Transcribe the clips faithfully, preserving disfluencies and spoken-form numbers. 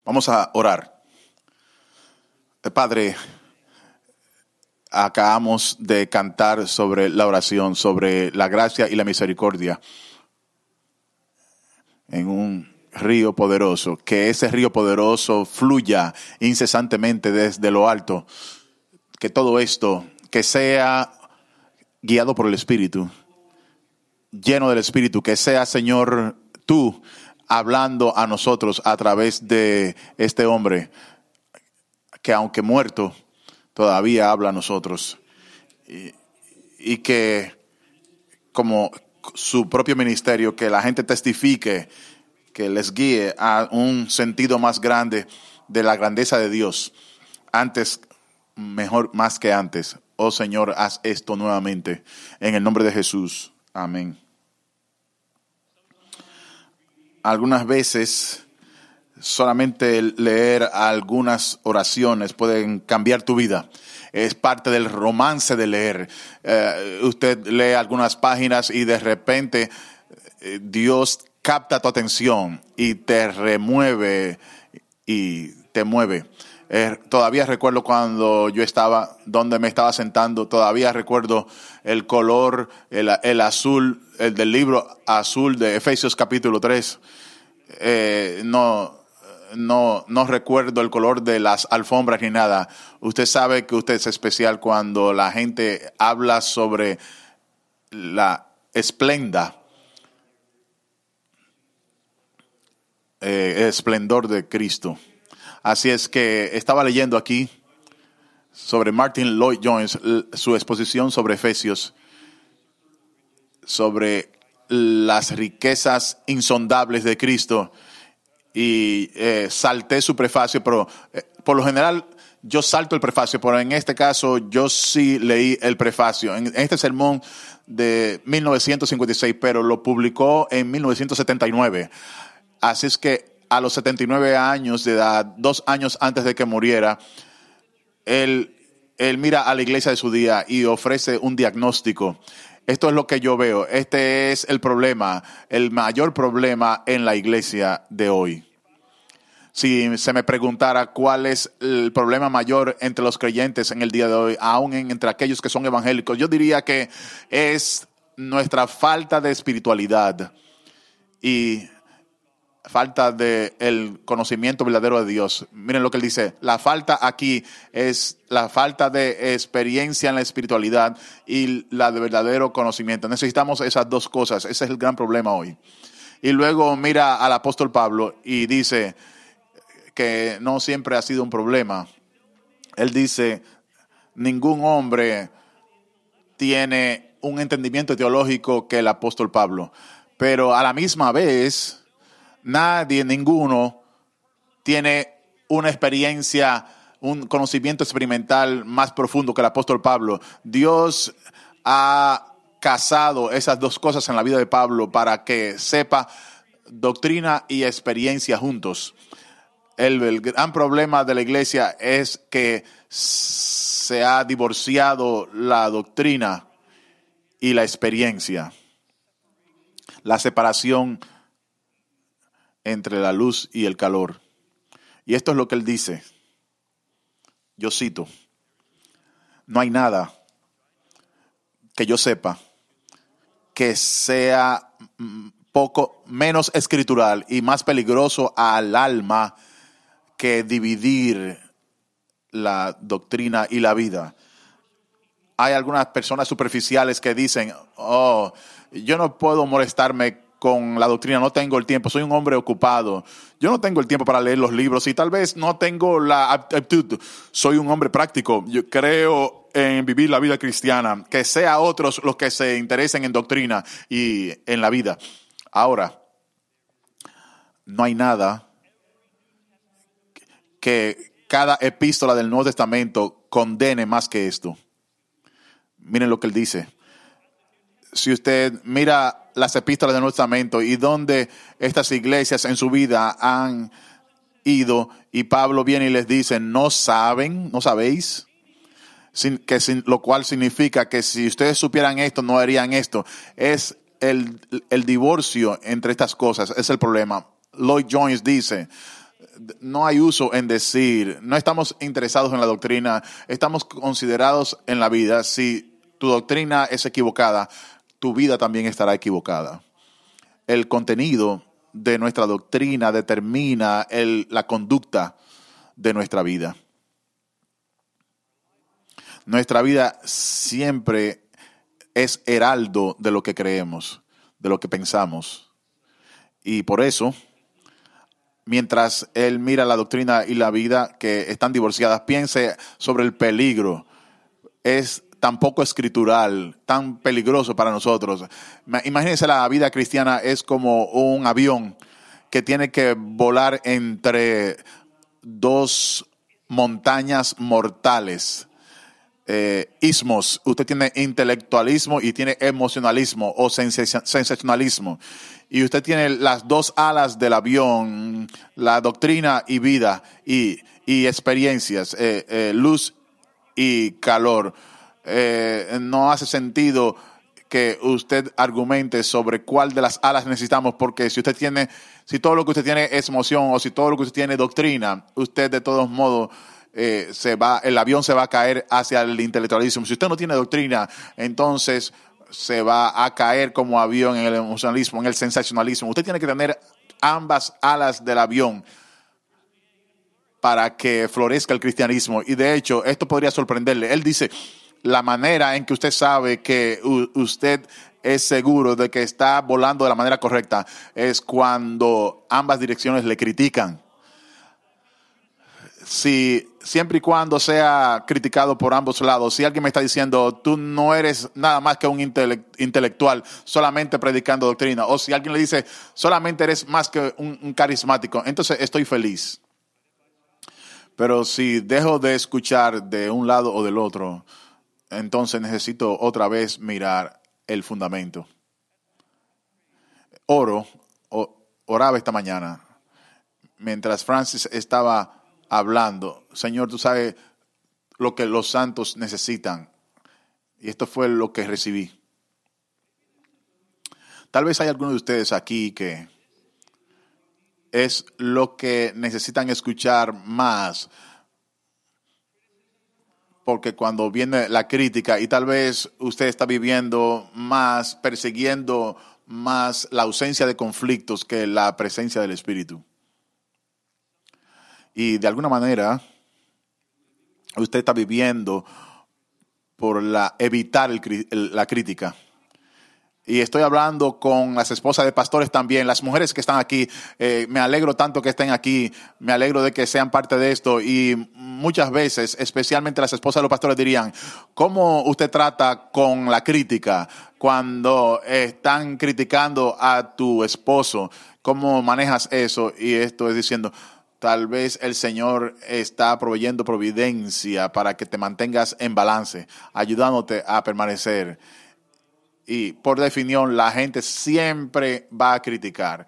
Vamos a orar. Padre, acabamos de cantar sobre la oración, sobre la gracia y la misericordia en un río poderoso. Que ese río poderoso fluya incesantemente desde lo alto. Que todo esto, que sea guiado por el Espíritu, lleno del Espíritu, que sea, Señor, tú hablando a nosotros a través de este hombre, que aunque muerto, todavía habla a nosotros. Y, y que como su propio ministerio, que la gente testifique, que les guíe a un sentido más grande de la grandeza de Dios. Antes, mejor, más que antes. Oh Señor, haz esto nuevamente. En el nombre de Jesús. Amén. Algunas veces solamente leer algunas oraciones pueden cambiar tu vida. Es parte del romance de leer. Eh, usted lee algunas páginas y de repente eh, Dios capta tu atención y te remueve y te mueve. Eh, todavía recuerdo cuando yo estaba, donde me estaba sentando, todavía recuerdo el color, el, el azul, el del libro azul de Efesios capítulo tres. Eh, no, no, no recuerdo el color de las alfombras ni nada. Usted sabe que usted es especial cuando la gente habla sobre la esplenda, eh, esplendor de Cristo. Así es que estaba leyendo aquí sobre Martin Lloyd Jones, su exposición sobre Efesios, sobre las riquezas insondables de Cristo, y eh, salté su prefacio, pero eh, por lo general yo salto el prefacio, pero en este caso yo sí leí el prefacio. En este sermón de mil novecientos cincuenta y seis, pero lo publicó en mil novecientos setenta y nueve. Así es que a los setenta y nueve años de edad, dos años antes de que muriera, él, él mira a la iglesia de su día y ofrece un diagnóstico. Esto es lo que yo veo. Este es el problema, el mayor problema en la iglesia de hoy. Si se me preguntara cuál es el problema mayor entre los creyentes en el día de hoy, aún entre aquellos que son evangélicos, yo diría que es nuestra falta de espiritualidad y falta de el conocimiento verdadero de Dios. Miren lo que él dice. La falta aquí es la falta de experiencia en la espiritualidad y la de verdadero conocimiento. Necesitamos esas dos cosas. Ese es el gran problema hoy. Y luego mira al apóstol Pablo y dice que no siempre ha sido un problema. Él dice, ningún hombre tiene un entendimiento teológico que el apóstol Pablo. Pero a la misma vez, nadie, ninguno, tiene una experiencia, un conocimiento experimental más profundo que el apóstol Pablo. Dios ha casado esas dos cosas en la vida de Pablo para que sepa doctrina y experiencia juntos. El, el gran problema de la iglesia es que se ha divorciado la doctrina y la experiencia. La separación entre la luz y el calor. Y esto es lo que él dice. Yo cito: no hay nada que yo sepa que sea poco menos escritural y más peligroso al alma que dividir la doctrina y la vida. Hay algunas personas superficiales que dicen, oh, yo no puedo molestarme con la doctrina, no tengo el tiempo, soy un hombre ocupado, yo no tengo el tiempo para leer los libros y tal vez no tengo la aptitud, soy un hombre práctico, yo creo en vivir la vida cristiana, que sea otros los que se interesen en doctrina y en la vida. Ahora, no hay nada que cada epístola del Nuevo Testamento condene más que esto. Miren lo que él dice. Si usted mira las epístolas del Nuevo Testamento y donde estas iglesias en su vida han ido y Pablo viene y les dice, no saben, no sabéis, sin, que sin, lo cual significa que si ustedes supieran esto no harían esto. Es el, el divorcio entre estas cosas, es el problema. Lloyd Jones dice, no hay uso en decir, no estamos interesados en la doctrina, estamos considerados en la vida. Si tu doctrina es equivocada, tu vida también estará equivocada. El contenido de nuestra doctrina determina el, la conducta de nuestra vida. Nuestra vida siempre es heraldo de lo que creemos, de lo que pensamos. Y por eso, mientras él mira la doctrina y la vida que están divorciadas, piense sobre el peligro. Es tan poco escritural, tan peligroso para nosotros. Imagínense, la vida cristiana es como un avión que tiene que volar entre dos montañas mortales. Eh, ismos, usted tiene intelectualismo y tiene emocionalismo o sensacionalismo. Y usted tiene las dos alas del avión, la doctrina y vida y, y experiencias, eh, eh, luz y calor. Eh, no hace sentido que usted argumente sobre cuál de las alas necesitamos, porque si usted tiene, si todo lo que usted tiene es emoción o si todo lo que usted tiene es doctrina, usted de todos modos eh, se va, el avión se va a caer hacia el intelectualismo. Si usted no tiene doctrina, entonces se va a caer como avión en el emocionalismo, en el sensacionalismo. Usted tiene que tener ambas alas del avión para que florezca el cristianismo. Y de hecho, esto podría sorprenderle. Él dice, la manera en que usted sabe que u- usted es seguro de que está volando de la manera correcta es cuando ambas direcciones le critican. Si siempre y cuando sea criticado por ambos lados, si alguien me está diciendo, tú no eres nada más que un intele- intelectual solamente predicando doctrina, o si alguien le dice, solamente eres más que un, un carismático, entonces estoy feliz. Pero si dejo de escuchar de un lado o del otro, entonces necesito otra vez mirar el fundamento. Oro, o, oraba esta mañana, mientras Francis estaba hablando. Señor, tú sabes lo que los santos necesitan. Y esto fue lo que recibí. Tal vez hay algunos de ustedes aquí que es lo que necesitan escuchar más, porque cuando viene la crítica y tal vez usted está viviendo más, persiguiendo más la ausencia de conflictos que la presencia del Espíritu. Y de alguna manera usted está viviendo por la, evitar el, el, la crítica. Y estoy hablando con las esposas de pastores también, las mujeres que están aquí. Eh, me alegro tanto que estén aquí, me alegro de que sean parte de esto. Y muchas veces, especialmente las esposas de los pastores dirían, ¿cómo usted trata con la crítica cuando están criticando a tu esposo? ¿Cómo manejas eso? Y esto es diciendo, tal vez el Señor está proveyendo providencia para que te mantengas en balance, ayudándote a permanecer. Y por definición, la gente siempre va a criticar.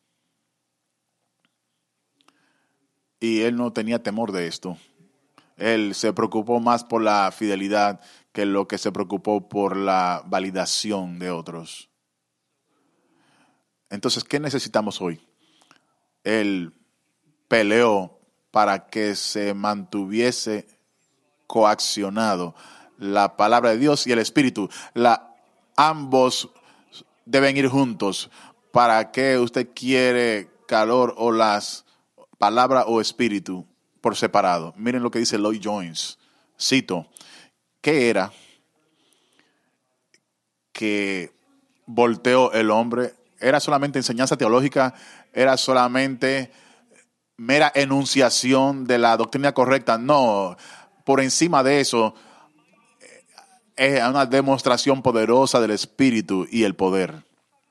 Y él no tenía temor de esto. Él se preocupó más por la fidelidad que lo que se preocupó por la validación de otros. Entonces, ¿qué necesitamos hoy? Él peleó para que se mantuviese coaccionado la palabra de Dios y el Espíritu. La Ambos deben ir juntos. ¿Para qué usted quiere calor o las palabra o espíritu por separado? Miren lo que dice Lloyd Jones. Cito, ¿qué era que volteó el hombre? ¿Era solamente enseñanza teológica? ¿Era solamente mera enunciación de la doctrina correcta? No, por encima de eso es una demostración poderosa del Espíritu y el poder.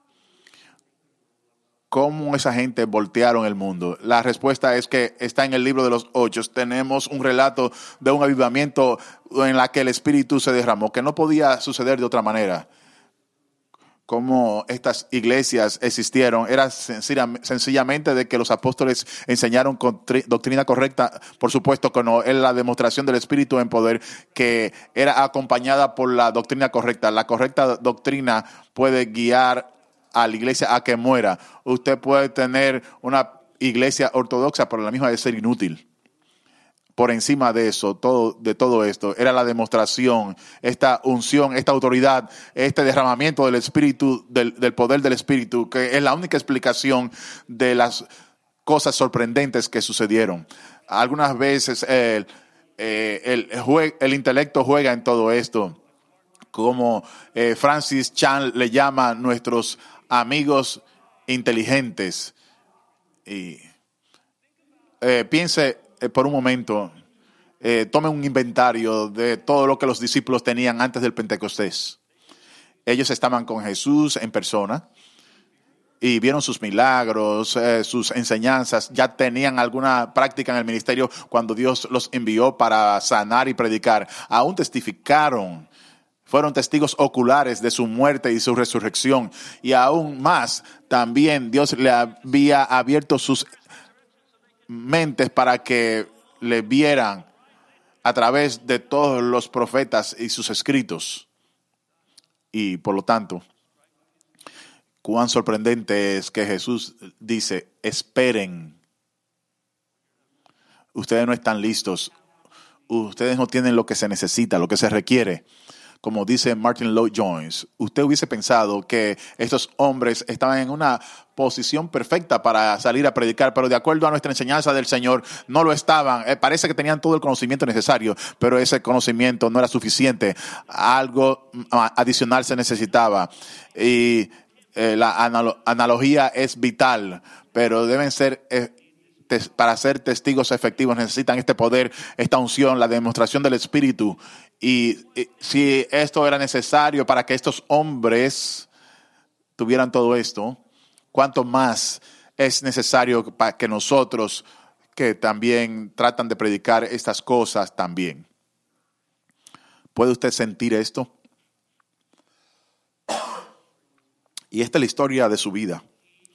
¿Cómo esa gente voltearon el mundo? La respuesta es que está en el libro de los Hechos. Tenemos un relato de un avivamiento en la que el Espíritu se derramó, que no podía suceder de otra manera. Cómo estas iglesias existieron era sencillamente de que los apóstoles enseñaron doctrina correcta, por supuesto que no, es la demostración del Espíritu en poder que era acompañada por la doctrina correcta. La correcta doctrina puede guiar a la iglesia a que muera. Usted puede tener una iglesia ortodoxa, por la misma de ser inútil. Por encima de eso, todo, de todo esto, era la demostración, esta unción, esta autoridad, este derramamiento del Espíritu, del, del poder del Espíritu, que es la única explicación de las cosas sorprendentes que sucedieron. Algunas veces el, eh, el, jue- el intelecto juega en todo esto, como eh, Francis Chan le llama nuestros amigos inteligentes. Y eh, piense eh, por un momento, eh, tome un inventario de todo lo que los discípulos tenían antes del Pentecostés. Ellos estaban con Jesús en persona y vieron sus milagros, eh, sus enseñanzas. Ya tenían alguna práctica en el ministerio cuando Dios los envió para sanar y predicar. Aún testificaron. Fueron testigos oculares de su muerte y su resurrección. Y aún más, también Dios le había abierto sus mentes para que le vieran a través de todos los profetas y sus escritos. Y por lo tanto, cuán sorprendente es que Jesús dice, esperen. Ustedes no están listos. Ustedes no tienen lo que se necesita, lo que se requiere. Como dice Martin Lloyd-Jones, usted hubiese pensado que estos hombres estaban en una posición perfecta para salir a predicar, pero de acuerdo a nuestra enseñanza del Señor, no lo estaban. Eh, parece que tenían todo el conocimiento necesario, pero ese conocimiento no era suficiente. Algo adicional se necesitaba. Y eh, la analo- analogía es vital, pero deben ser... Eh, para ser testigos efectivos necesitan este poder, esta unción, la demostración del Espíritu. Y, y si esto era necesario para que estos hombres tuvieran todo esto, ¿cuánto más es necesario para que nosotros, que también tratan de predicar estas cosas también? ¿Puede usted sentir esto? Y esta es la historia de su vida.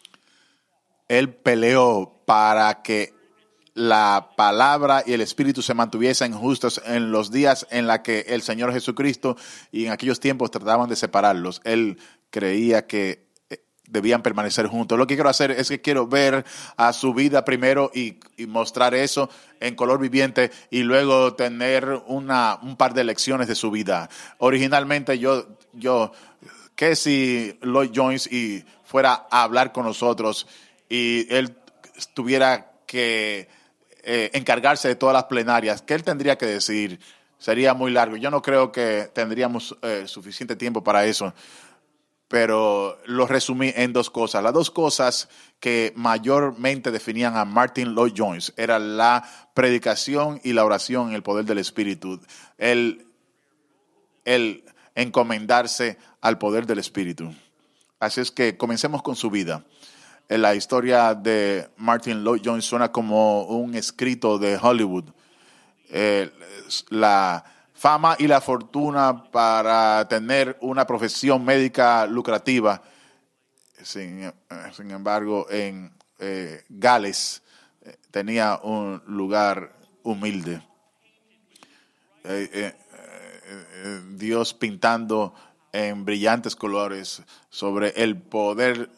Él peleó para que la palabra y el Espíritu se mantuviesen justos en los días en la que el Señor Jesucristo y en aquellos tiempos trataban de separarlos. Él creía que debían permanecer juntos. Lo que quiero hacer es que quiero ver a su vida primero y, y mostrar eso en color viviente y luego tener una, un par de lecciones de su vida. Originalmente yo, yo, ¿qué si Lloyd-Jones y fuera a hablar con nosotros y él tuviera que eh, encargarse de todas las plenarias? ¿Qué él tendría que decir? Sería muy largo. Yo no creo que tendríamos eh, suficiente tiempo para eso. Pero lo resumí en dos cosas. Las dos cosas que mayormente definían a Martin Lloyd-Jones eran la predicación y la oración en el poder del Espíritu. El, el encomendarse al poder del Espíritu. Así es que comencemos con su vida. La historia de Martin Lloyd-Jones suena como un escrito de Hollywood. Eh, la fama y la fortuna para tener una profesión médica lucrativa. Sin, sin embargo, en eh, Gales eh, tenía un lugar humilde. Eh, eh, eh, Dios pintando en brillantes colores sobre el poder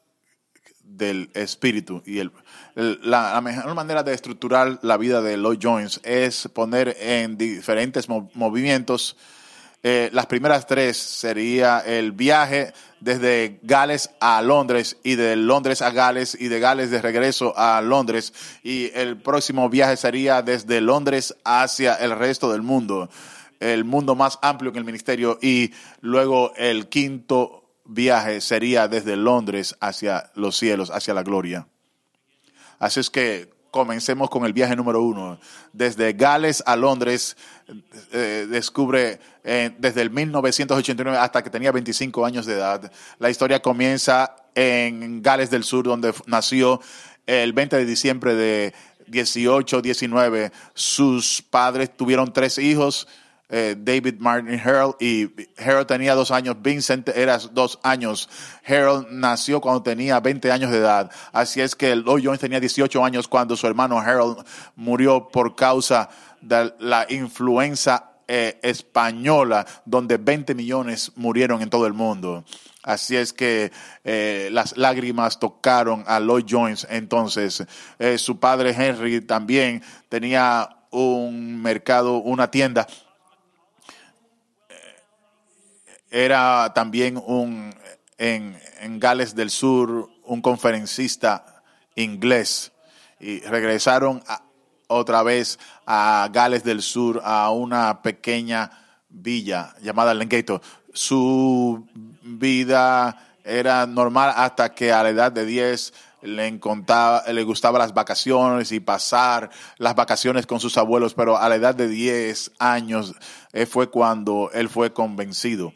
del Espíritu. Y el, el, la, la mejor manera de estructurar la vida de Lloyd-Jones es poner en diferentes mov- movimientos. Eh, las primeras tres sería el viaje desde Gales a Londres y de Londres a Gales y de Gales de regreso a Londres. Y el próximo viaje sería desde Londres hacia el resto del mundo, el mundo más amplio que el ministerio. Y luego el quinto viaje sería desde Londres hacia los cielos, hacia la gloria. Así es que comencemos con el viaje número uno. Desde Gales a Londres, eh, descubre eh, desde el mil novecientos ochenta y nueve hasta que tenía veinticinco años de edad. La historia comienza en Gales del Sur, donde nació el veinte de diciembre de dieciocho diecinueve. Sus padres tuvieron tres hijos. Eh, David, Martin, Harold, y Harold tenía dos años, Vincent era dos años. Harold nació cuando tenía veinte años de edad, así es que Lloyd-Jones tenía dieciocho años cuando su hermano Harold murió por causa de la influenza eh, española, donde veinte millones murieron en todo el mundo. Así es que eh, las lágrimas tocaron a Lloyd Jones. Entonces, eh, su padre Henry también tenía un mercado, una tienda. Era también un en, en Gales del Sur un conferencista inglés y regresaron a, otra vez a Gales del Sur, a una pequeña villa llamada Lengato. Su vida era normal hasta que a la edad de diez le encontraba, le gustaba las vacaciones y pasar las vacaciones con sus abuelos, pero a la edad de diez años eh, fue cuando él fue convencido.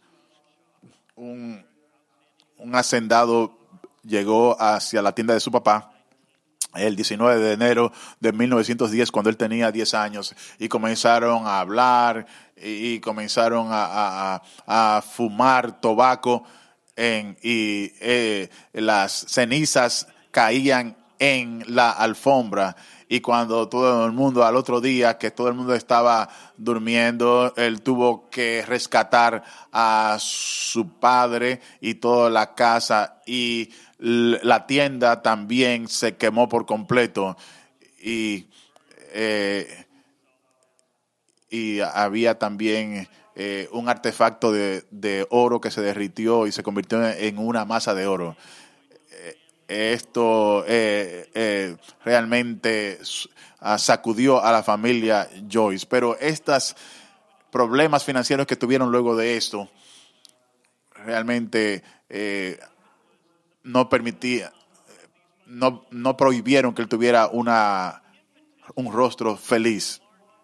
Un, un hacendado llegó hacia la tienda de su papá el diecinueve de enero de mil novecientos diez, cuando él tenía diez años, y comenzaron a hablar y, y comenzaron a, a, a fumar tabaco en, y eh, las cenizas caían en la alfombra. Y cuando todo el mundo, al otro día que todo el mundo estaba durmiendo, él tuvo que rescatar a su padre y toda la casa, y la tienda también se quemó por completo. Y, eh, y había también eh, un artefacto de, de oro que se derritió y se convirtió en una masa de oro. Esto eh, eh, realmente uh, sacudió a la familia Joyce, pero estos problemas financieros que tuvieron luego de esto realmente eh, no permitía, no, no prohibieron que él tuviera una, un rostro feliz.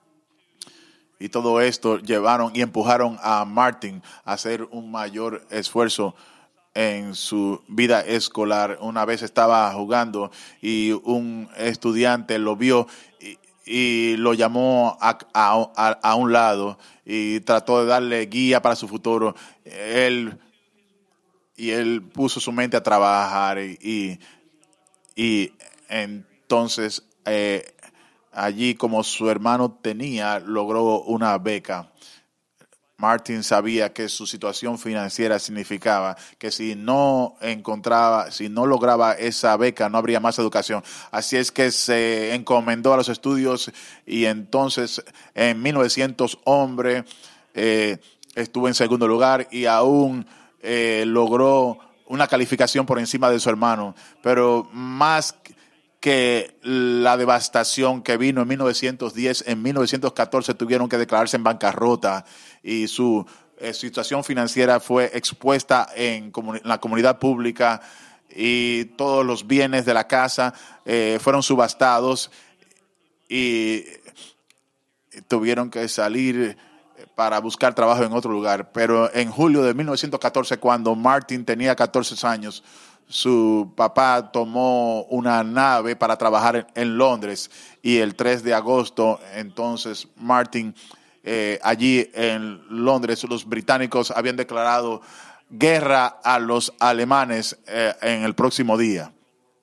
Y todo esto llevaron y empujaron a Martin a hacer un mayor esfuerzo en su vida escolar. Una vez estaba jugando y un estudiante lo vio y, y lo llamó a, a, a un lado y trató de darle guía para su futuro. Él, y él puso su mente a trabajar y, y, y entonces eh, allí, como su hermano tenía, logró una beca. Martin sabía que su situación financiera significaba que si no encontraba, si no lograba esa beca, no habría más educación. Así es que se encomendó a los estudios, y entonces en mil novecientos, hombre, eh, estuvo en segundo lugar y aún eh, logró una calificación por encima de su hermano. Pero más que la devastación que vino en mil novecientos diez, en mil novecientos catorce tuvieron que declararse en bancarrota, y su eh, situación financiera fue expuesta en, comun- en la comunidad pública, y todos los bienes de la casa eh, fueron subastados y tuvieron que salir para buscar trabajo en otro lugar. Pero en julio de mil novecientos catorce, cuando Martin tenía catorce años, su papá tomó una nave para trabajar en, en Londres, y el tres de agosto, entonces Martin, eh, allí en Londres, los británicos habían declarado guerra a los alemanes eh, en el próximo día,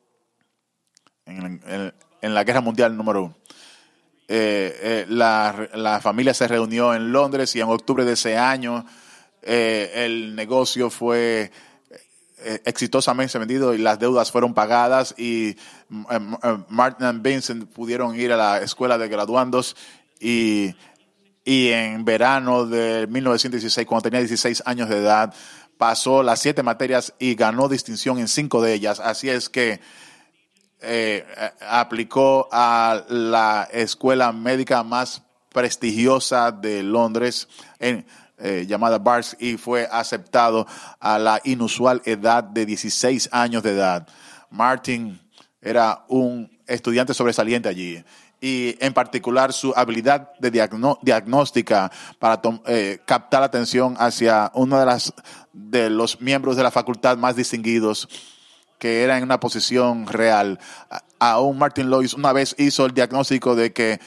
en, en, en la guerra mundial número uno. Eh, eh, la, la familia se reunió en Londres, y en octubre de ese año eh, el negocio fue eh, exitosamente vendido y las deudas fueron pagadas, y eh, Martin y Vincent pudieron ir a la escuela de graduandos, y, y en verano de mil novecientos dieciséis, cuando tenía dieciséis años de edad, pasó las siete materias y ganó distinción en cinco de ellas. Así es que Eh, aplicó a la escuela médica más prestigiosa de Londres, en, eh, llamada Barts, y fue aceptado a la inusual edad de dieciséis años de edad. Martin era un estudiante sobresaliente allí, y en particular su habilidad de diagno- diagnóstica para tom- eh, captar la atención hacia uno de, las, de los miembros de la facultad más distinguidos, que era en una posición real. Aún Martin Lloyd una vez hizo el diagnóstico de que,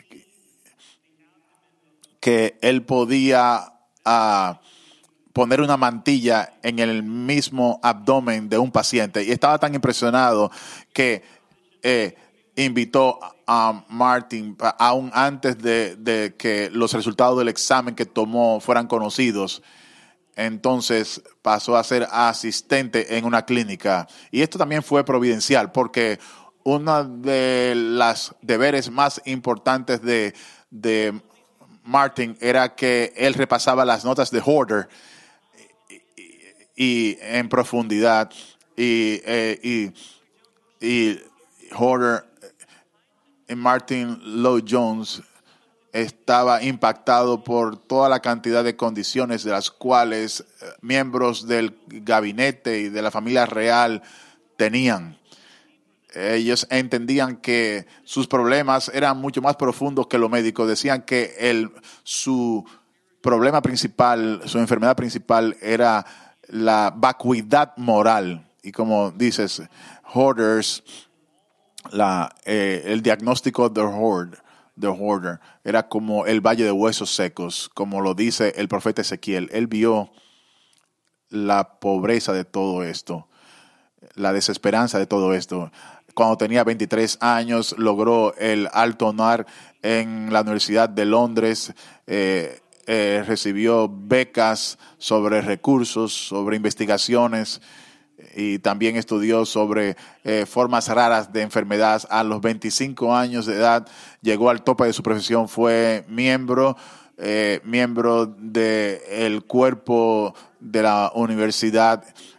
que él podía uh, poner una mantilla en el mismo abdomen de un paciente, y estaba tan impresionado que eh, invitó a Martin, aún antes de, de que los resultados del examen que tomó fueran conocidos. entonces pasó a ser asistente en una clínica. Y esto también fue providencial, porque uno de los deberes más importantes de, de Martin era que él repasaba las notas de Horder y, y, y en profundidad. Y, eh, y, y Horder y Martin Lloyd-Jones estaba impactado por toda la cantidad de condiciones de las cuales miembros del gabinete y de la familia real tenían. Ellos entendían que sus problemas eran mucho más profundos que lo médico. Decían que el, su problema principal, su enfermedad principal era la vacuidad moral. Y como dices, Hoarders, la, eh, el diagnóstico de Hoard, de Horder era como el valle de huesos secos, como lo dice el profeta Ezequiel. Él vio la pobreza de todo esto, la desesperanza de todo esto. Cuando tenía veintitrés años, logró el alto honor en la Universidad de Londres, eh, eh, recibió becas sobre recursos, sobre investigaciones, y también estudió sobre eh, formas raras de enfermedades. A los veinticinco años de edad llegó al tope de su profesión, fue miembro, eh, miembro del cuerpo de la universidad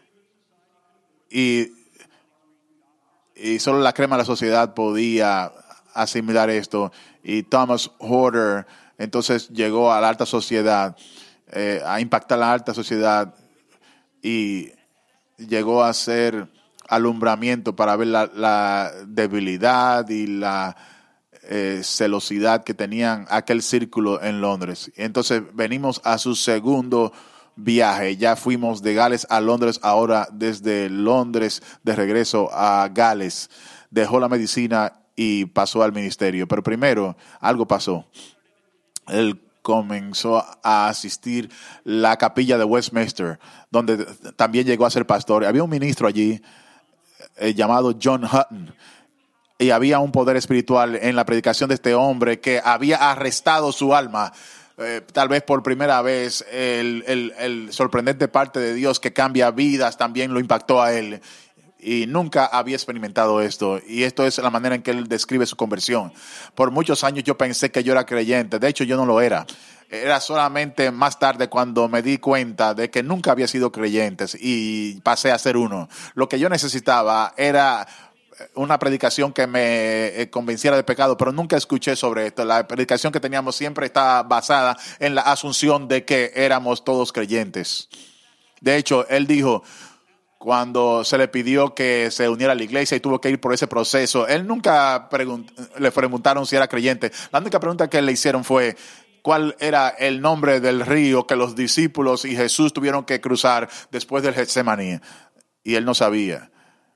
y, y solo la crema de la sociedad podía asimilar esto. Y Thomas Horder entonces llegó a la alta sociedad, eh, a impactar la alta sociedad y llegó a ser alumbramiento para ver la, la debilidad y la eh, celosidad que tenían aquel círculo en Londres. Entonces venimos a su segundo viaje. Ya fuimos de Gales a Londres, ahora desde Londres de regreso a Gales. Dejó la medicina y pasó al ministerio. Pero primero algo pasó. Él comenzó a asistir la capilla de Westminster, donde también llegó a ser pastor. Había un ministro allí eh, llamado John Hutton, y había un poder espiritual en la predicación de este hombre que había arrestado su alma. Eh, tal vez por primera vez el, el, el sorprendente parte de Dios que cambia vidas también lo impactó a él. Y nunca había experimentado esto. Y esto es la manera en que él describe su conversión. Por muchos años yo pensé que yo era creyente. De hecho, yo no lo era. Era solamente más tarde cuando me di cuenta de que nunca había sido creyente y pasé a ser uno. Lo que yo necesitaba era una predicación que me convenciera de pecado, pero nunca escuché sobre esto. La predicación que teníamos siempre estaba basada en la asunción de que éramos todos creyentes. De hecho, él dijo, cuando se le pidió que se uniera a la iglesia y tuvo que ir por ese proceso, él nunca pregunt- le preguntaron si era creyente. La única pregunta que le hicieron fue cuál era el nombre del río que los discípulos y Jesús tuvieron que cruzar después del Getsemaní. Y él no sabía.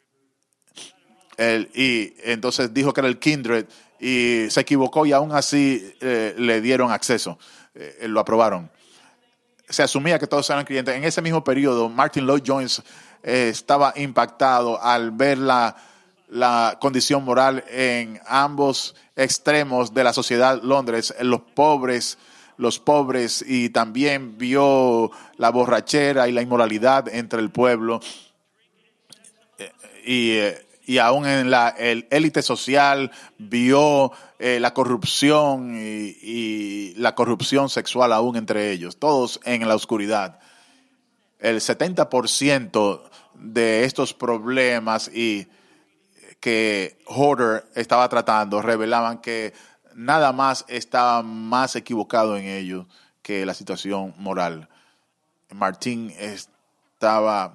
Él, y entonces dijo que era el Kindred y se equivocó y aún así eh, le dieron acceso. Eh, lo aprobaron. Se asumía que todos eran creyentes. En ese mismo periodo, Martin Lloyd-Jones eh, estaba impactado al ver la, la condición moral en ambos extremos de la sociedad Londres, los pobres, los pobres, y también vio la borrachera y la inmoralidad entre el pueblo. Eh, y, eh, y aún en la el élite social vio eh, la corrupción y, y la corrupción sexual aún entre ellos, todos en la oscuridad. El setenta por ciento de estos problemas y que Horder estaba tratando revelaban que nada más estaba más equivocado en ellos que la situación moral. Martín estaba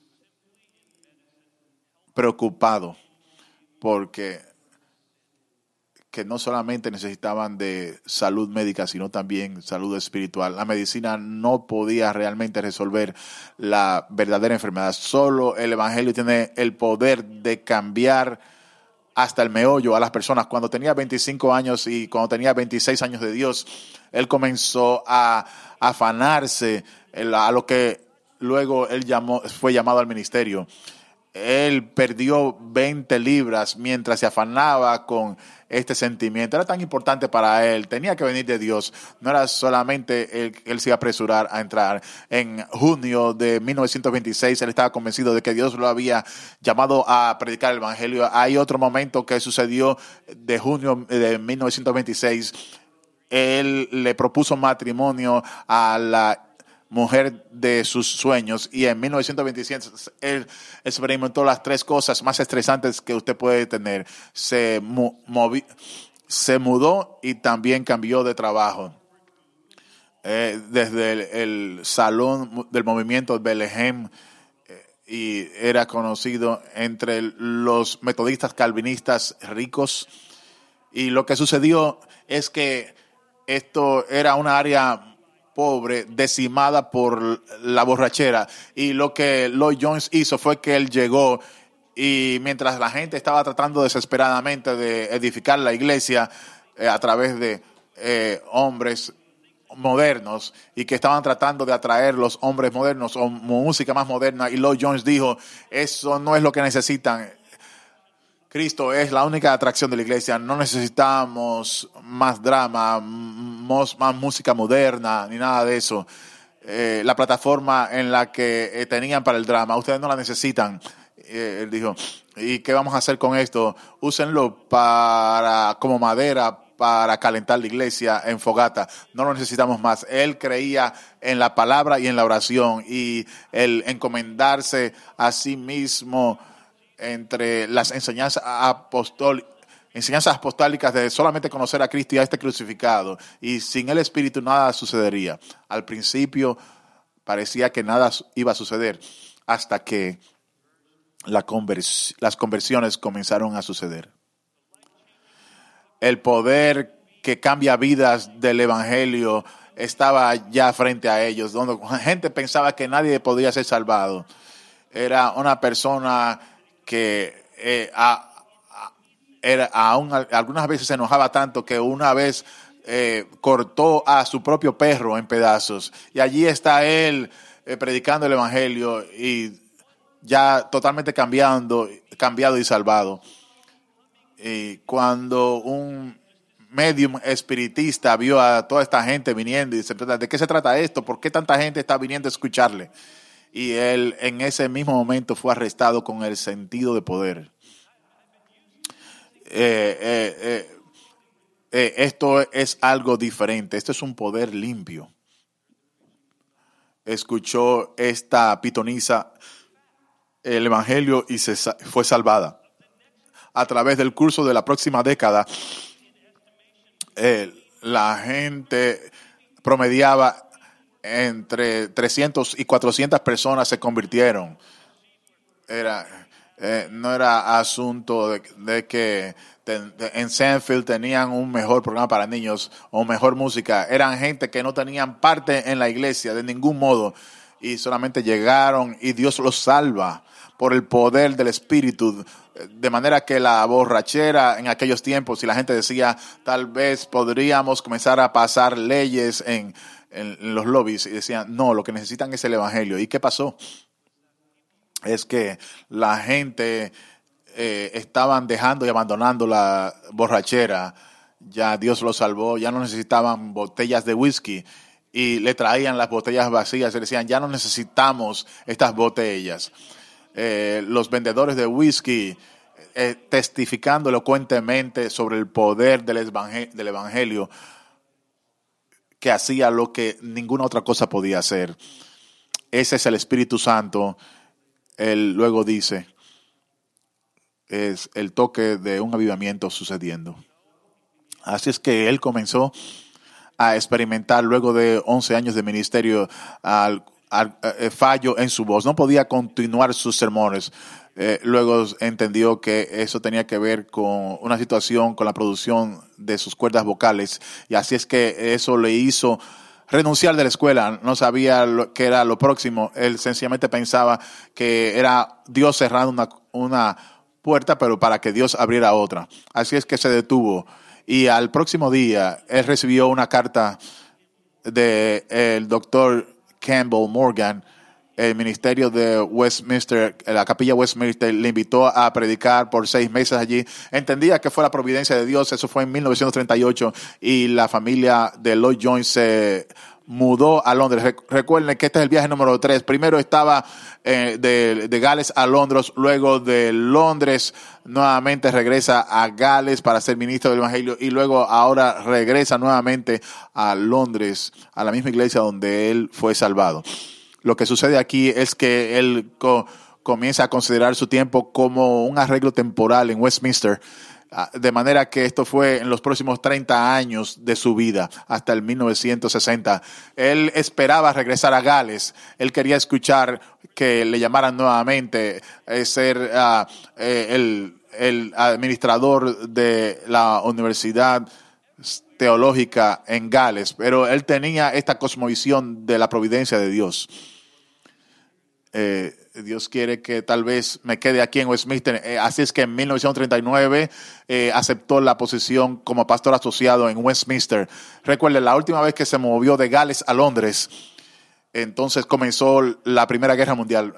preocupado porque que no solamente necesitaban de salud médica, sino también salud espiritual. La medicina no podía realmente resolver la verdadera enfermedad. Solo el Evangelio tiene el poder de cambiar hasta el meollo a las personas. Cuando tenía veinticinco años y cuando tenía veintiséis años de Dios, él comenzó a afanarse a lo que luego él llamó, fue llamado al ministerio. él perdió veinte libras mientras se afanaba con este sentimiento. Era tan importante para él, tenía que venir de Dios. No era solamente él, él se iba a apresurar a entrar. En junio de mil novecientos veintiséis, él estaba convencido de que Dios lo había llamado a predicar el evangelio. Hay otro momento que sucedió de junio de mil novecientos veintiséis. Él le propuso matrimonio a la mujer de sus sueños, y en mil novecientos veintisiete él experimentó las tres cosas más estresantes que usted puede tener. Se, mu- movi- se mudó y también cambió de trabajo. Eh, desde el, el salón del movimiento Bethlehem, eh, y era conocido entre los metodistas calvinistas ricos. Y lo que sucedió es que esto era una área pobre, decimada por la borrachera, y lo que Lloyd Jones hizo fue que él llegó, y mientras la gente estaba tratando desesperadamente de edificar la iglesia eh, a través de eh, hombres modernos, y que estaban tratando de atraer los hombres modernos o música más moderna, y Lloyd Jones dijo, eso no es lo que necesitan. Cristo es la única atracción de la iglesia. No necesitamos más drama, más, más música moderna, ni nada de eso. Eh, la plataforma en la que eh, tenían para el drama, ustedes no la necesitan. Eh, él dijo, ¿y qué vamos a hacer con esto? Úsenlo para como madera para calentar la iglesia en fogata. No lo necesitamos más. Él creía en la palabra y en la oración, y el encomendarse a sí mismo entre las enseñanzas apostólicas, enseñanzas apostólicas de solamente conocer a Cristo y a este crucificado, y sin el Espíritu nada sucedería. Al principio parecía que nada iba a suceder, hasta que la convers- las conversiones comenzaron a suceder. El poder que cambia vidas del Evangelio estaba ya frente a ellos, donde la gente pensaba que nadie podía ser salvado. Era una persona que eh, a, a, era, aún algunas veces se enojaba tanto que una vez eh, cortó a su propio perro en pedazos, y allí está él eh, predicando el evangelio y ya totalmente cambiando, cambiado y salvado. Y cuando un medium espiritista vio a toda esta gente viniendo y dice, ¿de qué se trata esto? ¿Por qué tanta gente está viniendo a escucharle? Y él en ese mismo momento fue arrestado con el sentido de poder. Eh, eh, eh, eh, esto es algo diferente. Esto es un poder limpio. Escuchó esta pitonisa el evangelio y se fue salvada. A través del curso de la próxima década, eh, la gente promediaba entre trescientas y cuatrocientas personas se convirtieron. Era, eh, no era asunto de, de que de, de, en Seinfeld tenían un mejor programa para niños o mejor música. Eran gente que no tenían parte en la iglesia de ningún modo, y solamente llegaron y Dios los salva por el poder del Espíritu. De manera que la borrachera en aquellos tiempos, y la gente decía, tal vez podríamos comenzar a pasar leyes en En, en los lobbies, y decían, no, lo que necesitan es el evangelio. ¿Y qué pasó? Es que la gente eh, estaban dejando y abandonando la borrachera. Ya Dios los salvó, ya no necesitaban botellas de whisky, y le traían las botellas vacías y decían, ya no necesitamos estas botellas. Eh, los vendedores de whisky eh, testificando elocuentemente sobre el poder del evangelio, del evangelio, que hacía lo que ninguna otra cosa podía hacer. Ese es el Espíritu Santo. Él luego dice, es el toque de un avivamiento sucediendo. Así es que él comenzó a experimentar, luego de once años de ministerio, al, al, al fallo en su voz. No podía continuar sus sermones. Eh, luego entendió que eso tenía que ver con una situación con la producción de sus cuerdas vocales, y así es que eso le hizo renunciar de la escuela. No sabía lo que era lo próximo. Él sencillamente pensaba que era Dios cerrando una, una puerta, pero para que Dios abriera otra. Así es que se detuvo, y al próximo día él recibió una carta del doctor Campbell Morgan, el ministerio de Westminster, la capilla Westminster, le invitó a predicar por seis meses allí. Entendía que fue la providencia de Dios. Eso fue en mil novecientos treinta y ocho y la familia de Lloyd Jones se mudó a Londres. Recuerden que este es el viaje número tres. Primero estaba eh, de, de Gales a Londres, luego de Londres nuevamente regresa a Gales para ser ministro del Evangelio y luego ahora regresa nuevamente a Londres, a la misma iglesia donde él fue salvado. Lo que sucede aquí es que él co- comienza a considerar su tiempo como un arreglo temporal en Westminster, de manera que esto fue en los próximos treinta años de su vida, hasta el mil novecientos sesenta. Él esperaba regresar a Gales. Él quería escuchar que le llamaran nuevamente, eh, ser uh, eh, el, el administrador de la Universidad Teológica en Gales. Pero él tenía esta cosmovisión de la providencia de Dios. Eh, Dios quiere que tal vez me quede aquí en Westminster. Eh, así es que en mil novecientos treinta y nueve eh, aceptó la posición como pastor asociado en Westminster. Recuerde, la última vez que se movió de Gales a Londres, entonces comenzó la Primera Guerra Mundial.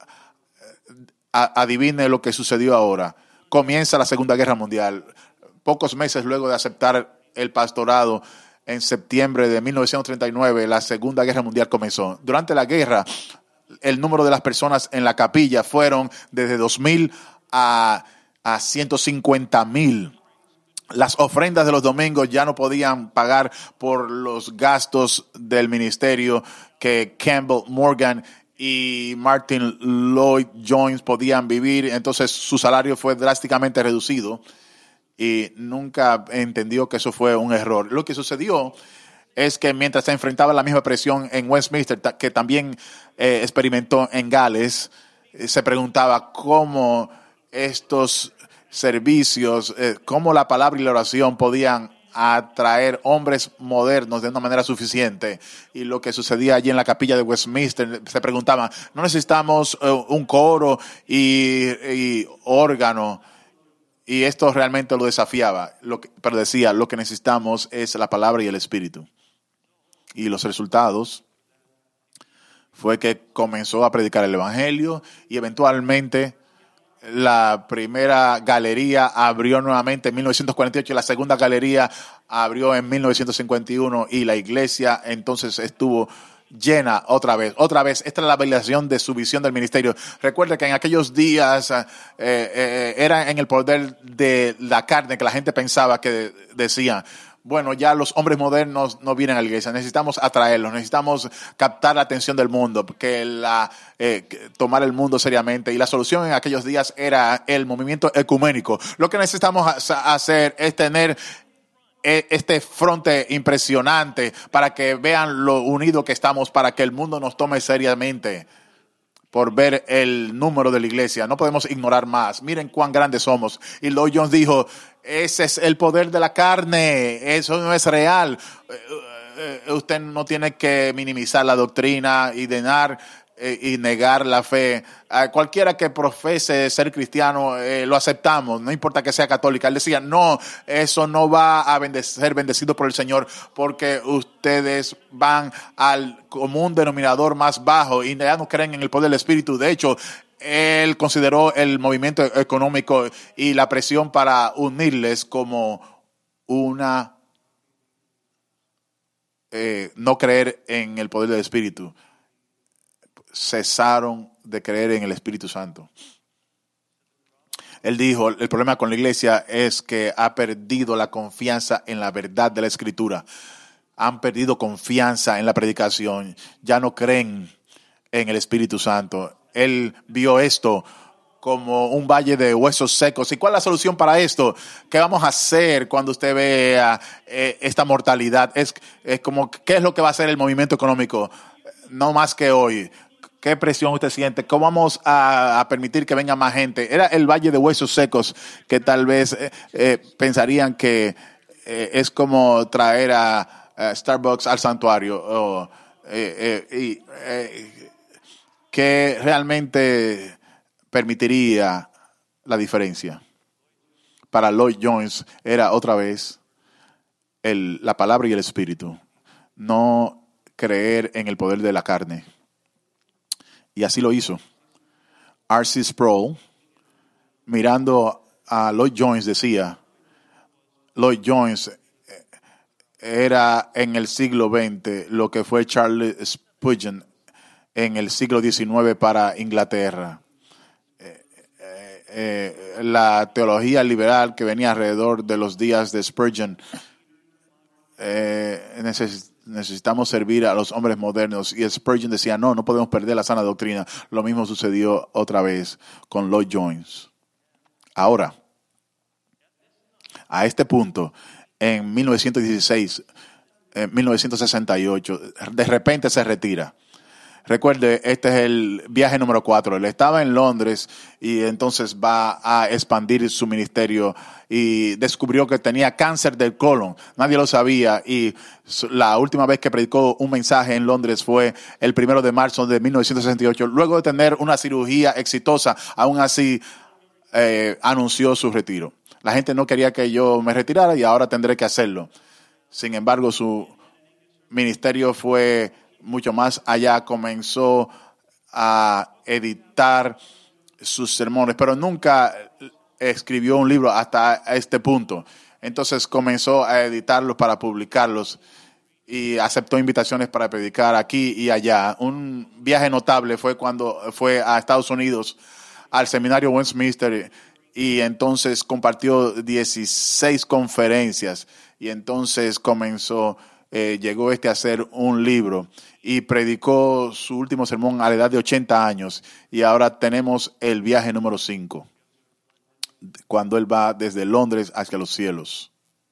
A, adivine lo que sucedió ahora. Comienza la Segunda Guerra Mundial. Pocos meses luego de aceptar el pastorado, en septiembre de mil novecientos treinta y nueve, la Segunda Guerra Mundial comenzó. Durante la guerra, el número de las personas en la capilla fueron desde dos mil a, a ciento cincuenta mil. Las ofrendas de los domingos ya no podían pagar por los gastos del ministerio que Campbell Morgan y Martin Lloyd Jones podían vivir. Entonces su salario fue drásticamente reducido y nunca entendió que eso fue un error. Lo que sucedió es que mientras se enfrentaba a la misma presión en Westminster, que también eh, experimentó en Gales, eh, se preguntaba cómo estos servicios, eh, cómo la palabra y la oración podían atraer hombres modernos de una manera suficiente. Y lo que sucedía allí en la capilla de Westminster, se preguntaban, ¿no necesitamos eh, un coro y, y órgano? Y esto realmente lo desafiaba, lo que, pero decía, lo que necesitamos es la palabra y el Espíritu. Y los resultados fue que comenzó a predicar el Evangelio y eventualmente la primera galería abrió nuevamente en mil novecientos cuarenta y ocho, la segunda galería abrió en mil novecientos cincuenta y uno y la iglesia entonces estuvo llena otra vez. Otra vez, esta es la validación de su visión del ministerio. Recuerda que en aquellos días eh, eh, era en el poder de la carne que la gente pensaba que decía, bueno, ya los hombres modernos no vienen a la iglesia, necesitamos atraerlos, necesitamos captar la atención del mundo, que la, eh, tomar el mundo seriamente. Y la solución en aquellos días era el movimiento ecuménico. Lo que necesitamos hacer es tener este fronte impresionante para que vean lo unido que estamos, para que el mundo nos tome seriamente por ver el número de la iglesia. No podemos ignorar más. Miren cuán grandes somos. Y Lloyd Jones dijo, ese es el poder de la carne, eso no es real. Usted no tiene que minimizar la doctrina y denar y negar la fe. A cualquiera que profese ser cristiano, eh, lo aceptamos, no importa que sea católica. Él decía, no, eso no va a bendecer, ser bendecido por el Señor, porque ustedes van al común denominador más bajo y ya no creen en el poder del Espíritu. De hecho, él consideró el movimiento económico y la presión para unirles como una eh, no creer en el poder del Espíritu. Cesaron de creer en el Espíritu Santo. Él dijo, el problema con la iglesia es que ha perdido la confianza en la verdad de la Escritura. Han perdido confianza en la predicación. Ya no creen en el Espíritu Santo. Él vio esto como un valle de huesos secos. ¿Y cuál es la solución para esto? ¿Qué vamos a hacer cuando usted vea eh, esta mortalidad? Es, es como, ¿qué es lo que va a hacer el movimiento económico? No más que hoy. ¿Qué presión usted siente? ¿Cómo vamos a, a permitir que venga más gente? Era el valle de huesos secos que tal vez eh, eh, pensarían que eh, es como traer a, a Starbucks al santuario. Oh, eh, eh, y, eh, que realmente permitiría la diferencia. Para Lloyd Jones era otra vez el, la palabra y el espíritu. No creer en el poder de la carne. Y así lo hizo. R C Sproul, mirando a Lloyd Jones, decía, Lloyd Jones era en el siglo veinte lo que fue Charles Spurgeon en el siglo diecinueve para Inglaterra. Eh, eh, eh, la teología liberal que venía alrededor de los días de Spurgeon, eh, neces- necesitamos servir a los hombres modernos, y Spurgeon decía, no, no podemos perder la sana doctrina. Lo mismo sucedió otra vez con Lloyd Jones. Ahora, a este punto, en mil novecientos dieciséis, en mil novecientos sesenta y ocho, de repente se retira. Recuerde, este es el viaje número cuatro. Él estaba en Londres y entonces va a expandir su ministerio y descubrió que tenía cáncer del colon. Nadie lo sabía, y la última vez que predicó un mensaje en Londres fue el primero de marzo de mil novecientos sesenta y ocho. Luego de tener una cirugía exitosa, aún así eh, anunció su retiro. La gente no quería que yo me retirara y ahora tendré que hacerlo. Sin embargo, su ministerio fue mucho más allá. Comenzó a editar sus sermones, pero nunca escribió un libro hasta este punto. Entonces comenzó a editarlos para publicarlos y aceptó invitaciones para predicar aquí y allá. Un viaje notable fue cuando fue a Estados Unidos al seminario Westminster, y entonces compartió dieciséis conferencias, y entonces comenzó, eh, llegó este a hacer un libro y predicó su último sermón a la edad de ochenta años, y ahora tenemos el viaje número cinco, cuando él va desde Londres hacia los cielos.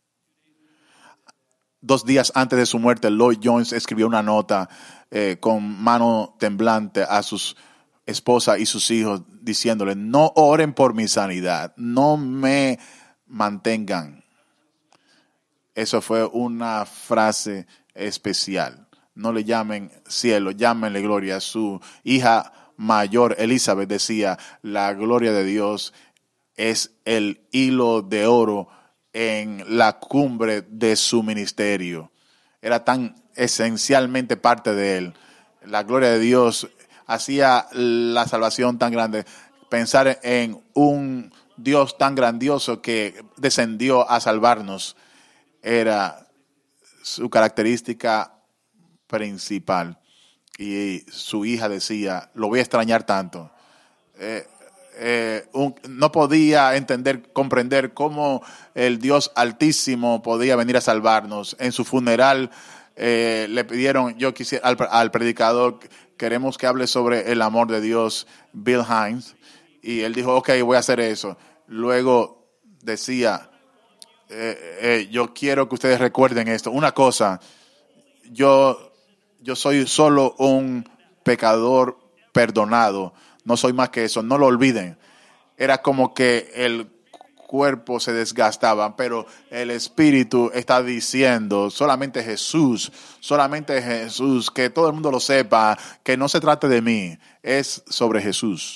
Dos días antes de su muerte, Lloyd Jones escribió una nota eh, con mano temblante a sus esposa y sus hijos, diciéndole, no oren por mi sanidad, no me mantengan. Eso fue una frase especial. No le llamen cielo, llámenle gloria. Su hija mayor, Elizabeth, decía, la gloria de Dios es el hilo de oro en la cumbre de su ministerio. Era tan esencialmente parte de él. La gloria de Dios hacía la salvación tan grande. Pensar en un Dios tan grandioso que descendió a salvarnos era su característica principal. Y su hija decía, lo voy a extrañar tanto. Eh, eh, un, no podía entender, comprender cómo el Dios Altísimo podía venir a salvarnos. En su funeral eh, le pidieron, yo quisiera al, al predicador, queremos que hable sobre el amor de Dios, Bill Hines, y él dijo, ok, voy a hacer eso. Luego decía, eh, eh, yo quiero que ustedes recuerden esto. Una cosa, yo, yo soy solo un pecador perdonado, no soy más que eso, no lo olviden. Era como que el cuerpo se desgastaba, pero el espíritu está diciendo, solamente Jesús, solamente Jesús, que todo el mundo lo sepa, que no se trate de mí, es sobre Jesús.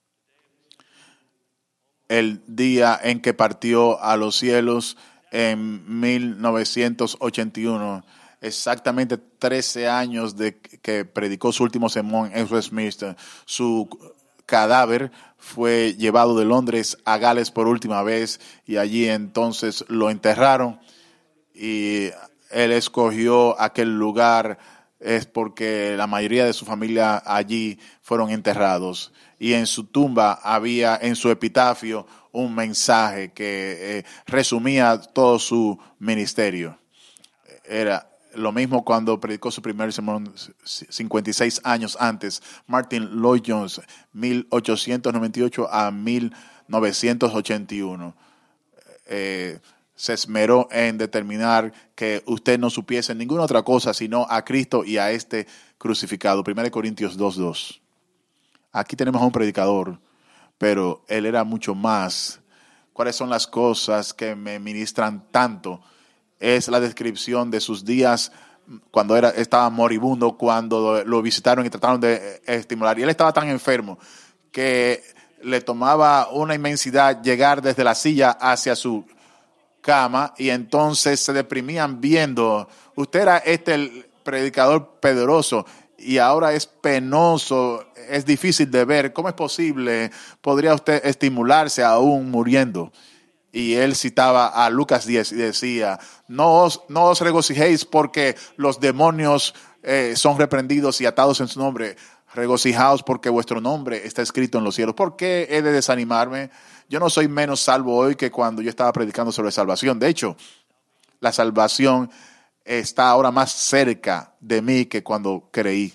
El día en que partió a los cielos en mil novecientos ochenta y uno, exactamente trece años de que predicó su último sermón en Westminster, su cadáver fue llevado de Londres a Gales por última vez, y allí entonces lo enterraron, y él escogió aquel lugar es porque la mayoría de su familia allí fueron enterrados, y en su tumba había en su epitafio un mensaje que eh, resumía todo su ministerio. Era lo mismo cuando predicó su primer sermón cincuenta y seis años antes. Martin Lloyd Jones, mil ochocientos noventa y ocho a mil novecientos ochenta y uno. Eh, se esmeró en determinar que usted no supiese ninguna otra cosa sino a Cristo y a este crucificado. primera Corintios dos dos. Aquí tenemos a un predicador, pero él era mucho más. ¿Cuáles son las cosas que me ministran tanto? Es la descripción de sus días cuando era, estaba moribundo, cuando lo visitaron y trataron de estimular. Y él estaba tan enfermo que le tomaba una inmensidad llegar desde la silla hacia su cama, y entonces se deprimían viendo. Usted era este el predicador poderoso, y ahora es penoso, es difícil de ver. ¿Cómo es posible? ¿Podría usted estimularse aún muriendo? Y él citaba a Lucas diez y decía, no os, no os regocijéis porque los demonios eh, son reprendidos y atados en su nombre. Regocijaos porque vuestro nombre está escrito en los cielos. ¿Por qué he de desanimarme? Yo no soy menos salvo hoy que cuando yo estaba predicando sobre salvación. De hecho, la salvación está ahora más cerca de mí que cuando creí.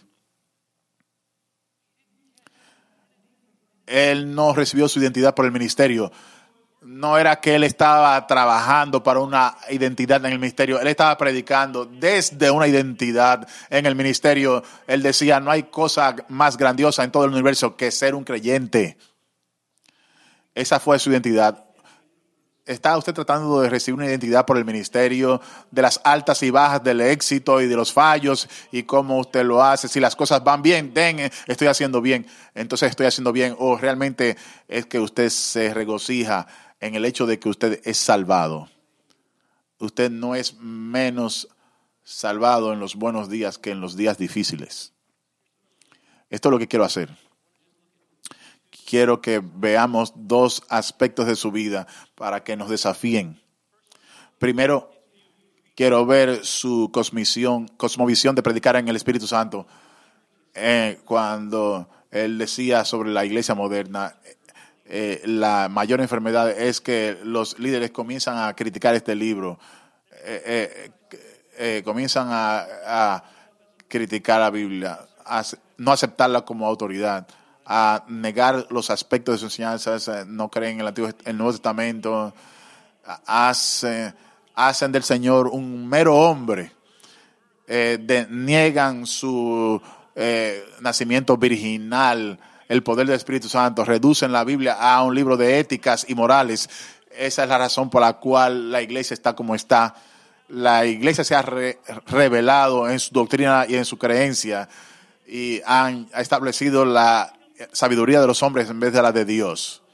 Él no recibió su identidad por el ministerio. No era que él estaba trabajando para una identidad en el ministerio. Él estaba predicando desde una identidad en el ministerio. Él decía, no hay cosa más grandiosa en todo el universo que ser un creyente. Esa fue su identidad. ¿Está usted tratando de recibir una identidad por el ministerio, de las altas y bajas del éxito y de los fallos y cómo usted lo hace? Si las cosas van bien, den, estoy haciendo bien, entonces estoy haciendo bien. O realmente es que usted se regocija en el hecho de que usted es salvado. Usted no es menos salvado en los buenos días que en los días difíciles. Esto es lo que quiero hacer. Quiero que veamos dos aspectos de su vida para que nos desafíen. Primero, quiero ver su cosmisión, cosmovisión de predicar en el Espíritu Santo. Eh, cuando él decía sobre la iglesia moderna, eh, la mayor enfermedad es que los líderes comienzan a criticar este libro, eh, eh, eh, comienzan a, a criticar la Biblia, a no aceptarla como autoridad, a negar los aspectos de sus enseñanzas, no creen en el Antiguo, el Nuevo Testamento, hace, hacen del Señor un mero hombre, eh, de, niegan su eh, nacimiento virginal, el poder del Espíritu Santo, reducen la Biblia a un libro de éticas y morales. Esa es la razón por la cual la iglesia está como está. La iglesia se ha re, revelado en su doctrina y en su creencia y han ha establecido la sabiduría de los hombres en vez de la de Dios.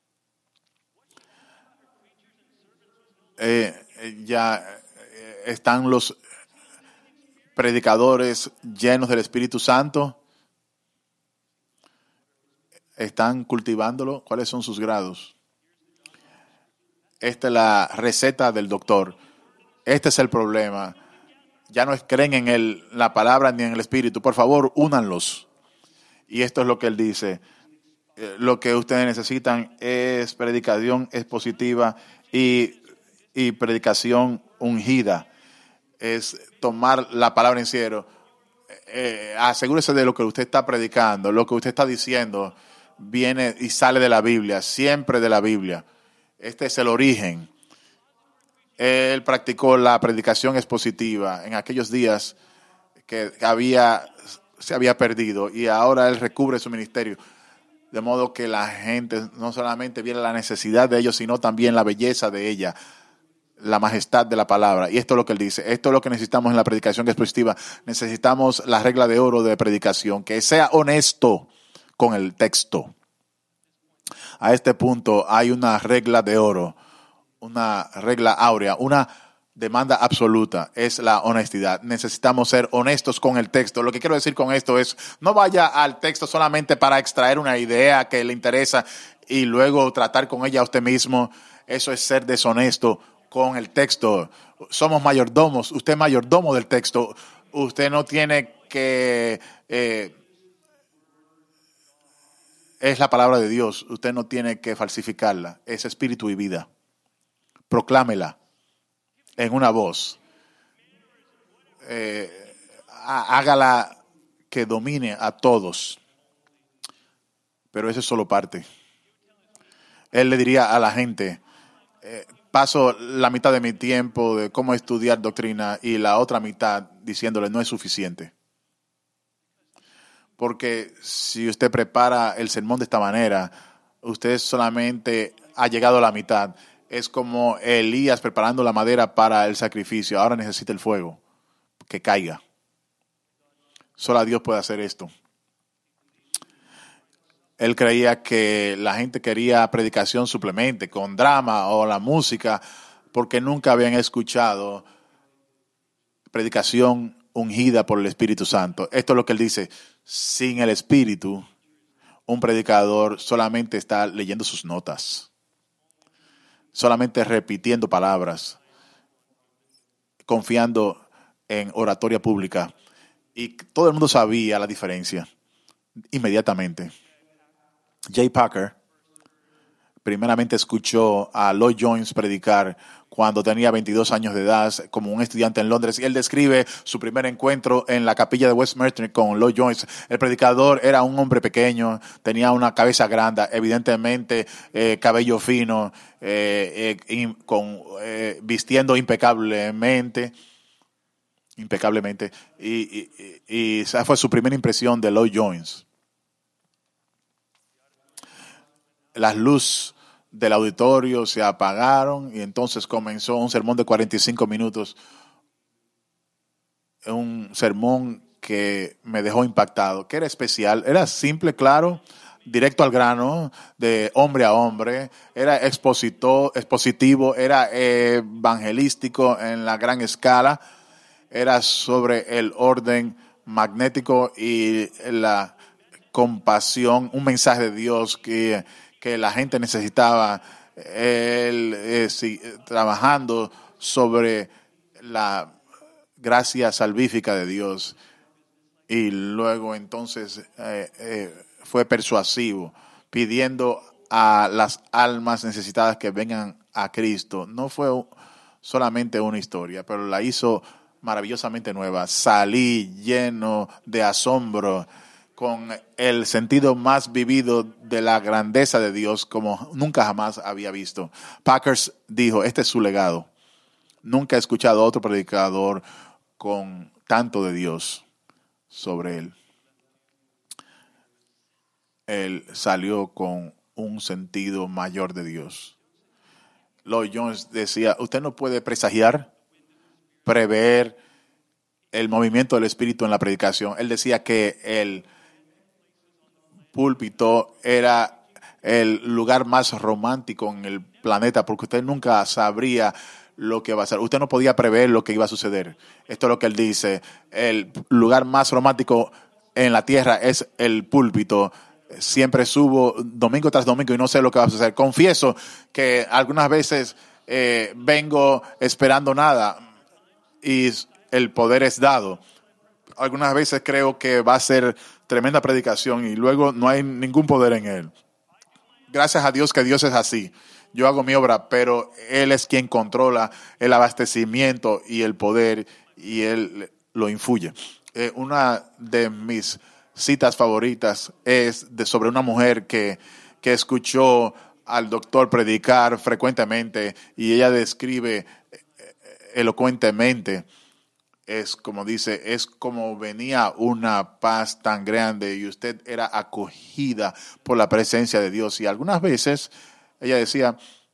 Eh, ya están los predicadores llenos del Espíritu Santo. Están cultivándolo. ¿Cuáles son sus grados? Esta es la receta del doctor. Este es el problema. Ya no creen en el, la palabra ni en el Espíritu. Por favor, únanlos. Y esto es lo que él dice. Eh, lo que ustedes necesitan es predicación expositiva y, y predicación ungida. Es tomar la palabra en serio. Eh, asegúrese de lo que usted está predicando, lo que usted está diciendo viene y sale de la Biblia, siempre de la Biblia. Este es el origen. Él practicó la predicación expositiva en aquellos días que había, se había perdido y ahora él recubre su ministerio. De modo que la gente no solamente viera la necesidad de ellos, sino también la belleza de ella, la majestad de la palabra. Y esto es lo que él dice. Esto es lo que necesitamos en la predicación expositiva. Necesitamos la regla de oro de predicación, que sea honesto con el texto. A este punto hay una regla de oro, una regla áurea, una demanda absoluta, es la honestidad. Necesitamos ser honestos con el texto. Lo que quiero decir con esto es, no vaya al texto solamente para extraer una idea que le interesa y luego tratar con ella a usted mismo. Eso es ser deshonesto con el texto. Somos mayordomos, usted es mayordomo del texto. Usted no tiene que... Eh, es la palabra de Dios, usted no tiene que falsificarla, es espíritu y vida. Proclámela en una voz. Eh, hágala que domine a todos. Pero eso es solo parte. Él le diría a la gente, eh, paso la mitad de mi tiempo de cómo estudiar doctrina y la otra mitad diciéndole no es suficiente. Porque si usted prepara el sermón de esta manera, usted solamente ha llegado a la mitad. Es como Elías preparando la madera para el sacrificio. Ahora necesita el fuego que caiga. Solo Dios puede hacer esto. Él creía que la gente quería predicación suplemente con drama o la música porque nunca habían escuchado predicación ungida por el Espíritu Santo. Esto es lo que él dice. Sin el Espíritu, un predicador solamente está leyendo sus notas, solamente repitiendo palabras, confiando en oratoria pública. Y todo el mundo sabía la diferencia inmediatamente. Jay Packer primeramente escuchó a Lloyd Jones predicar cuando tenía veintidós años de edad como un estudiante en Londres, y él describe su primer encuentro en la capilla de Westminster con Lloyd Jones. El predicador era un hombre pequeño, tenía una cabeza grande, evidentemente eh, cabello fino, eh, eh, in, con, eh, vistiendo impecablemente, impecablemente, y, y, y, y esa fue su primera impresión de Lloyd Jones. Las luces del auditorio se apagaron y entonces comenzó un sermón de cuarenta y cinco minutos. Un sermón que me dejó impactado, que era especial, era simple, claro, directo al grano, de hombre a hombre, era expositor, expositivo, era evangelístico en la gran escala, era sobre el orden magnético y la compasión, un mensaje de Dios que que la gente necesitaba, él eh, sí, trabajando sobre la gracia salvífica de Dios. Y luego entonces eh, eh, fue persuasivo, pidiendo a las almas necesitadas que vengan a Cristo. No fue solamente una historia, pero la hizo maravillosamente nueva. Salí lleno de asombro, con el sentido más vivido de la grandeza de Dios como nunca jamás había visto. Packers dijo, este es su legado. Nunca he escuchado a otro predicador con tanto de Dios sobre él. Él salió con un sentido mayor de Dios. Lloyd Jones decía, usted no puede presagiar, prever el movimiento del Espíritu en la predicación. Él decía que el púlpito era el lugar más romántico en el planeta, porque usted nunca sabría lo que va a ser. Usted no podía prever lo que iba a suceder. Esto es lo que él dice. El lugar más romántico en la tierra es el púlpito. Siempre subo domingo tras domingo y no sé lo que va a suceder. Confieso que algunas veces eh, vengo esperando nada y el poder es dado. Algunas veces creo que va a ser tremenda predicación y luego no hay ningún poder en él. Gracias a Dios que Dios es así. Yo hago mi obra, pero Él es quien controla el abastecimiento y el poder, y Él lo infuye. Eh, una de mis citas favoritas es de sobre una mujer que, que escuchó al doctor predicar frecuentemente, y ella describe elocuentemente. Es como dice, es como venía una paz tan grande y usted era acogida por la presencia de Dios. Y algunas veces ella decía,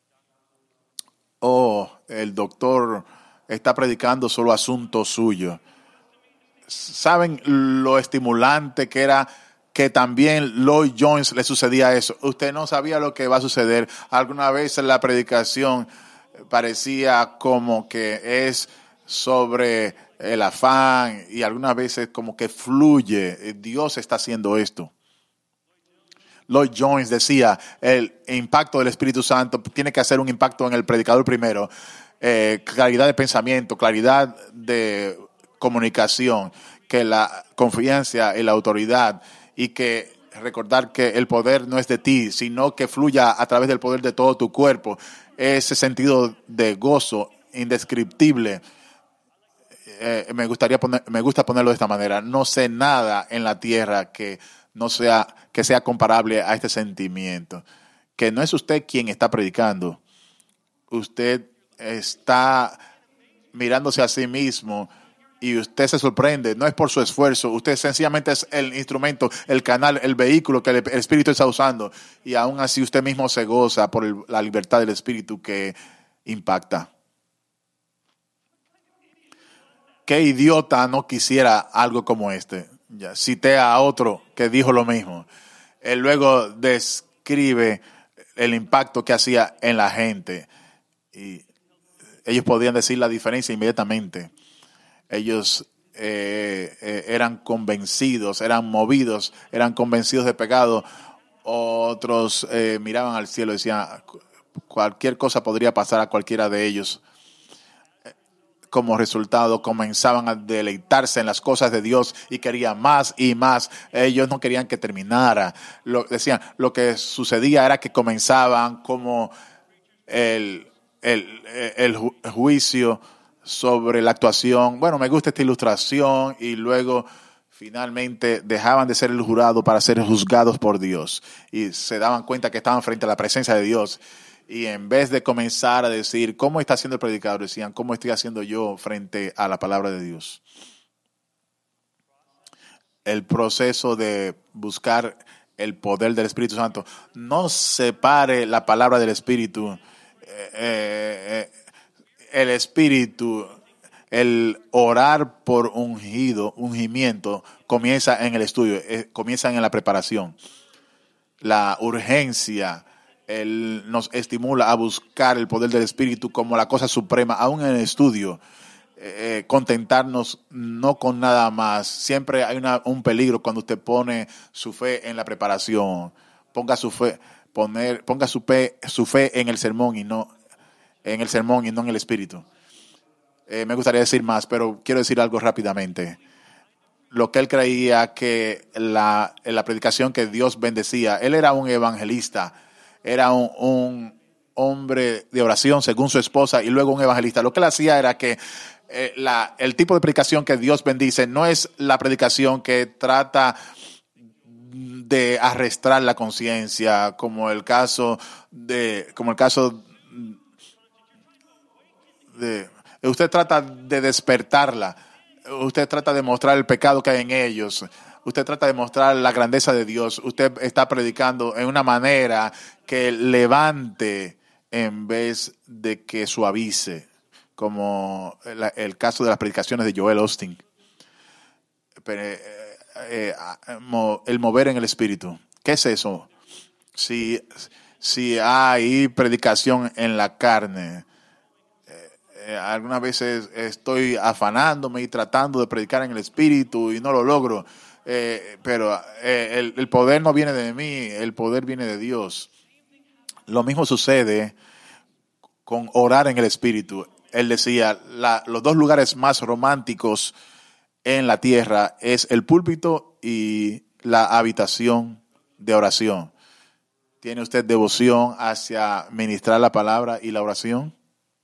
oh, el doctor está predicando solo asunto suyo. ¿Saben lo estimulante que era que también Lloyd Jones le sucedía eso? Usted no sabía lo que va a suceder. Alguna vez en la predicación parecía como que es sobre el afán, y algunas veces como que fluye. Dios está haciendo esto. Lloyd Jones decía, el impacto del Espíritu Santo tiene que hacer un impacto en el predicador primero. Eh, claridad de pensamiento, claridad de comunicación, que la confianza y la autoridad, y que recordar que el poder no es de ti, sino que fluya a través del poder de todo tu cuerpo. Ese sentido de gozo indescriptible. Eh, me gustaría poner, me gusta ponerlo de esta manera. No sé nada en la tierra que no sea, que sea comparable a este sentimiento. Que no es usted quien está predicando. Usted está mirándose a sí mismo y usted se sorprende. No es por su esfuerzo. Usted sencillamente es el instrumento, el canal, el vehículo que el Espíritu está usando. Y aún así usted mismo se goza por el, la libertad del Espíritu que impacta. ¿Qué idiota no quisiera algo como este? Ya, cité a otro que dijo lo mismo. Él luego describe el impacto que hacía en la gente. Y ellos podían decir la diferencia inmediatamente. Ellos eh, eh, eran convencidos, eran movidos, eran convencidos de pecado. Otros eh, miraban al cielo y decían, cualquier cosa podría pasar a cualquiera de ellos. Como resultado, comenzaban a deleitarse en las cosas de Dios y querían más y más. Ellos no querían que terminara. Lo, decían, lo que sucedía era que comenzaban como el, el, el ju- juicio sobre la actuación. Bueno, me gusta esta ilustración, y luego finalmente dejaban de ser el jurado para ser juzgados por Dios. Y se daban cuenta que estaban frente a la presencia de Dios. Y en vez de comenzar a decir, ¿cómo está haciendo el predicador?, decían, ¿cómo estoy haciendo yo frente a la palabra de Dios? El proceso de buscar el poder del Espíritu Santo no separe la palabra del Espíritu. Eh, eh, el Espíritu, el orar por ungido, ungimiento, comienza en el estudio, eh, comienza en la preparación. La urgencia, Él nos estimula a buscar el poder del Espíritu como la cosa suprema, aún en el estudio. Eh, contentarnos no con nada más. Siempre hay una, un peligro cuando usted pone su fe en la preparación. Ponga su fe, poner, ponga su fe, su fe en el sermón y no en el sermón y no en el Espíritu. Eh, me gustaría decir más, pero quiero decir algo rápidamente. Lo que él creía que la, en la predicación que Dios bendecía, él era un evangelista. Era un, un hombre de oración según su esposa y luego un evangelista. Lo que él hacía era que eh, la, el tipo de predicación que Dios bendice no es la predicación que trata de arrastrar la conciencia, como el caso de, como el caso de, usted trata de despertarla, usted trata de mostrar el pecado que hay en ellos. Usted trata de mostrar la grandeza de Dios. Usted está predicando en una manera que levante en vez de que suavice, como el, el caso de las predicaciones de Joel Osteen. Pero, eh, eh, el mover en el Espíritu. ¿Qué es eso? Si, si hay predicación en la carne, eh, algunas veces estoy afanándome y tratando de predicar en el Espíritu y no lo logro. Eh, pero eh, el, el poder no viene de mí, el poder viene de Dios. Lo mismo sucede con orar en el Espíritu. Él decía, la, los dos lugares más románticos en la tierra es el púlpito y la habitación de oración. ¿Tiene usted devoción hacia ministrar la palabra y la oración?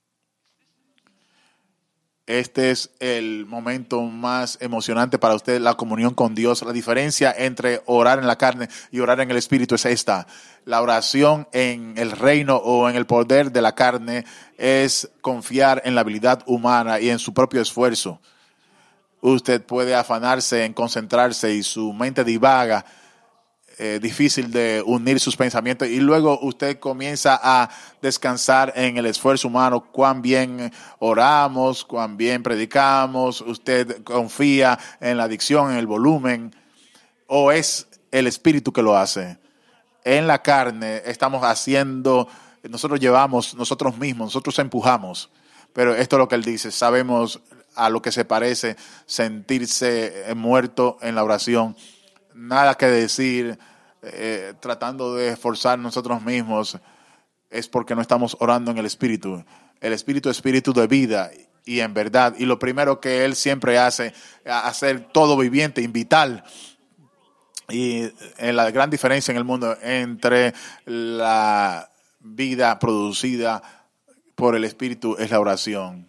Este es el momento más emocionante para usted, la comunión con Dios. La diferencia entre orar en la carne y orar en el Espíritu es esta. La oración en el reino o en el poder de la carne es confiar en la habilidad humana y en su propio esfuerzo. Usted puede afanarse en concentrarse y su mente divaga. Eh, difícil de unir sus pensamientos, y luego usted comienza a descansar en el esfuerzo humano, cuán bien oramos, cuán bien predicamos, usted confía en la dicción, en el volumen, o es el Espíritu que lo hace. En la carne estamos haciendo, nosotros llevamos nosotros mismos, nosotros empujamos, pero esto es lo que él dice, sabemos a lo que se parece sentirse muerto en la oración. Nada que decir, eh, tratando de esforzar nosotros mismos, es porque no estamos orando en el Espíritu. El Espíritu es espíritu de vida y en verdad. Y lo primero que Él siempre hace, hacer todo viviente, vital. Y en la gran diferencia en el mundo entre la vida producida por el Espíritu es la oración.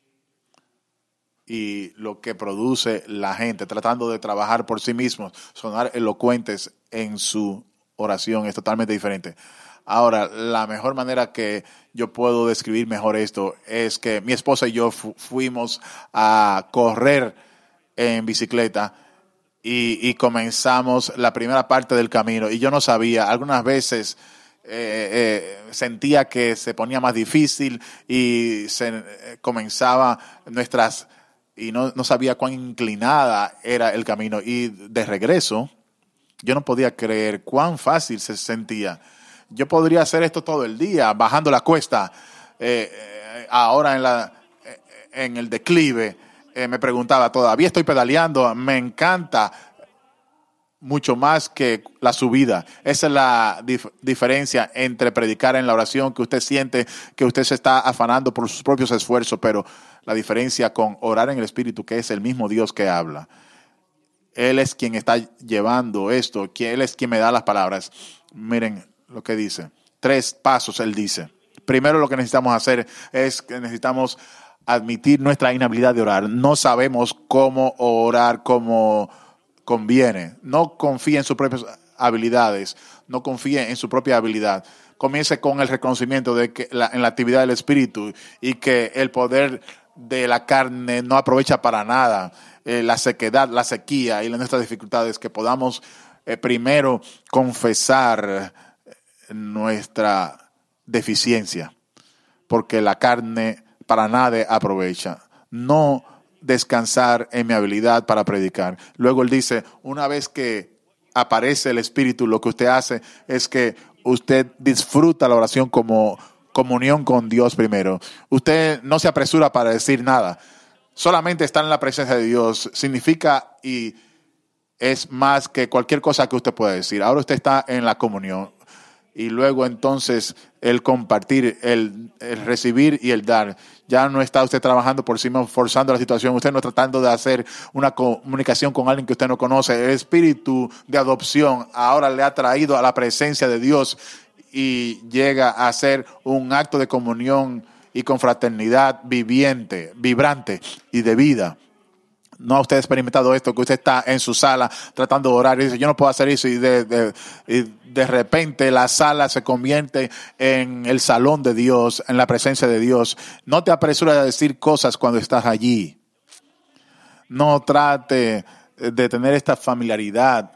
Y lo que produce la gente tratando de trabajar por sí mismos, sonar elocuentes en su oración, es totalmente diferente. Ahora, la mejor manera que yo puedo describir mejor esto es que mi esposa y yo fu- fuimos a correr en bicicleta y, y comenzamos la primera parte del camino y yo no sabía, algunas veces eh, eh, sentía que se ponía más difícil y se eh, comenzaba nuestras y no, no sabía cuán inclinada era el camino. Y de regreso, yo no podía creer cuán fácil se sentía. Yo podría hacer esto todo el día, bajando la cuesta, eh, eh, ahora en, la, eh, en el declive, eh, me preguntaba, todavía estoy pedaleando, me encanta mucho más que la subida. Esa es la dif- diferencia entre predicar en la oración, que usted siente que usted se está afanando por sus propios esfuerzos, pero la diferencia con orar en el Espíritu, que es el mismo Dios que habla. Él es quien está llevando esto, que Él es quien me da las palabras. Miren lo que dice. Tres pasos Él dice. Primero, lo que necesitamos hacer es que necesitamos admitir nuestra inhabilidad de orar. No sabemos cómo orar como conviene. No confíe en sus propias habilidades. No confíe en su propia habilidad. Comience con el reconocimiento de que la, en la actividad del Espíritu, y que el poder de la carne no aprovecha para nada. Eh, la sequedad, la sequía y nuestras dificultades, que podamos eh, primero confesar nuestra deficiencia, porque la carne para nada aprovecha. No descansar en mi habilidad para predicar. Luego él dice, una vez que aparece el Espíritu, lo que usted hace es que usted disfruta la oración como comunión con Dios primero. Usted no se apresura para decir nada. Solamente estar en la presencia de Dios significa y es más que cualquier cosa que usted pueda decir. Ahora usted está en la comunión. Y luego entonces el compartir, el, el recibir y el dar. Ya no está usted trabajando por sí mismo, forzando la situación. Usted no tratando de hacer una comunicación con alguien que usted no conoce. El espíritu de adopción ahora le ha traído a la presencia de Dios y llega a ser un acto de comunión y confraternidad viviente, vibrante y de vida. ¿No ha usted experimentado esto? Que usted está en su sala tratando de orar y dice, yo no puedo hacer eso, y de, de, y de repente la sala se convierte en el salón de Dios, en la presencia de Dios. No te apresures a decir cosas cuando estás allí. No trate de tener esta familiaridad.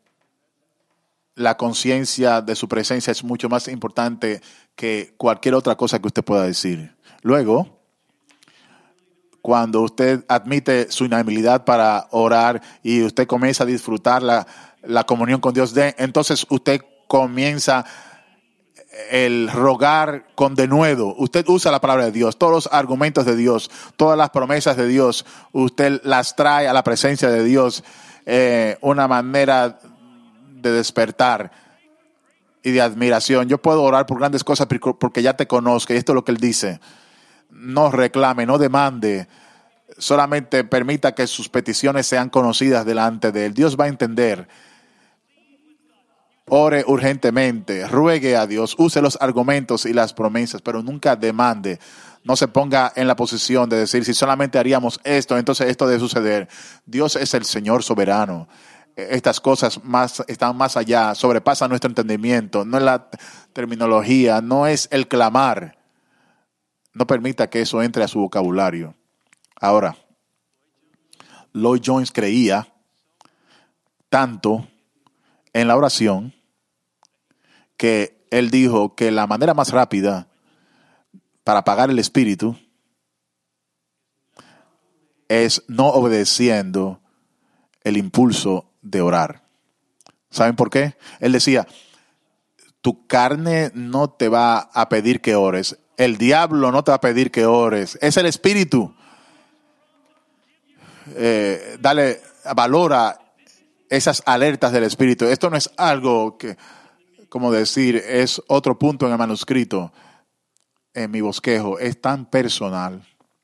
La conciencia de su presencia es mucho más importante que cualquier otra cosa que usted pueda decir. Luego, cuando usted admite su inhabilidad para orar y usted comienza a disfrutar la, la comunión con Dios, de, entonces usted comienza el rogar con denuedo. Usted usa la palabra de Dios, todos los argumentos de Dios, todas las promesas de Dios, usted las trae a la presencia de Dios, eh, una manera de despertar y de admiración. Yo puedo orar por grandes cosas porque ya te conozco, y esto es lo que él dice. No reclame, no demande, solamente permita que sus peticiones sean conocidas delante de él. Dios va a entender. Ore urgentemente, ruegue a Dios, use los argumentos y las promesas, pero nunca demande. No se ponga en la posición de decir, si solamente haríamos esto, entonces esto debe suceder. Dios es el Señor soberano. Estas cosas más, están más allá, sobrepasan nuestro entendimiento. No es la terminología, no es el clamar. No permita que eso entre a su vocabulario. Ahora, Lloyd Jones creía tanto en la oración que él dijo que la manera más rápida para apagar el espíritu es no obedeciendo el impulso de orar. ¿Saben por qué? Él decía, tu carne no te va a pedir que ores. El diablo no te va a pedir que ores. Es el espíritu. Eh, dale, valora esas alertas del espíritu. Esto no es algo que, como decir, es otro punto en el manuscrito, en mi bosquejo. Es tan personal.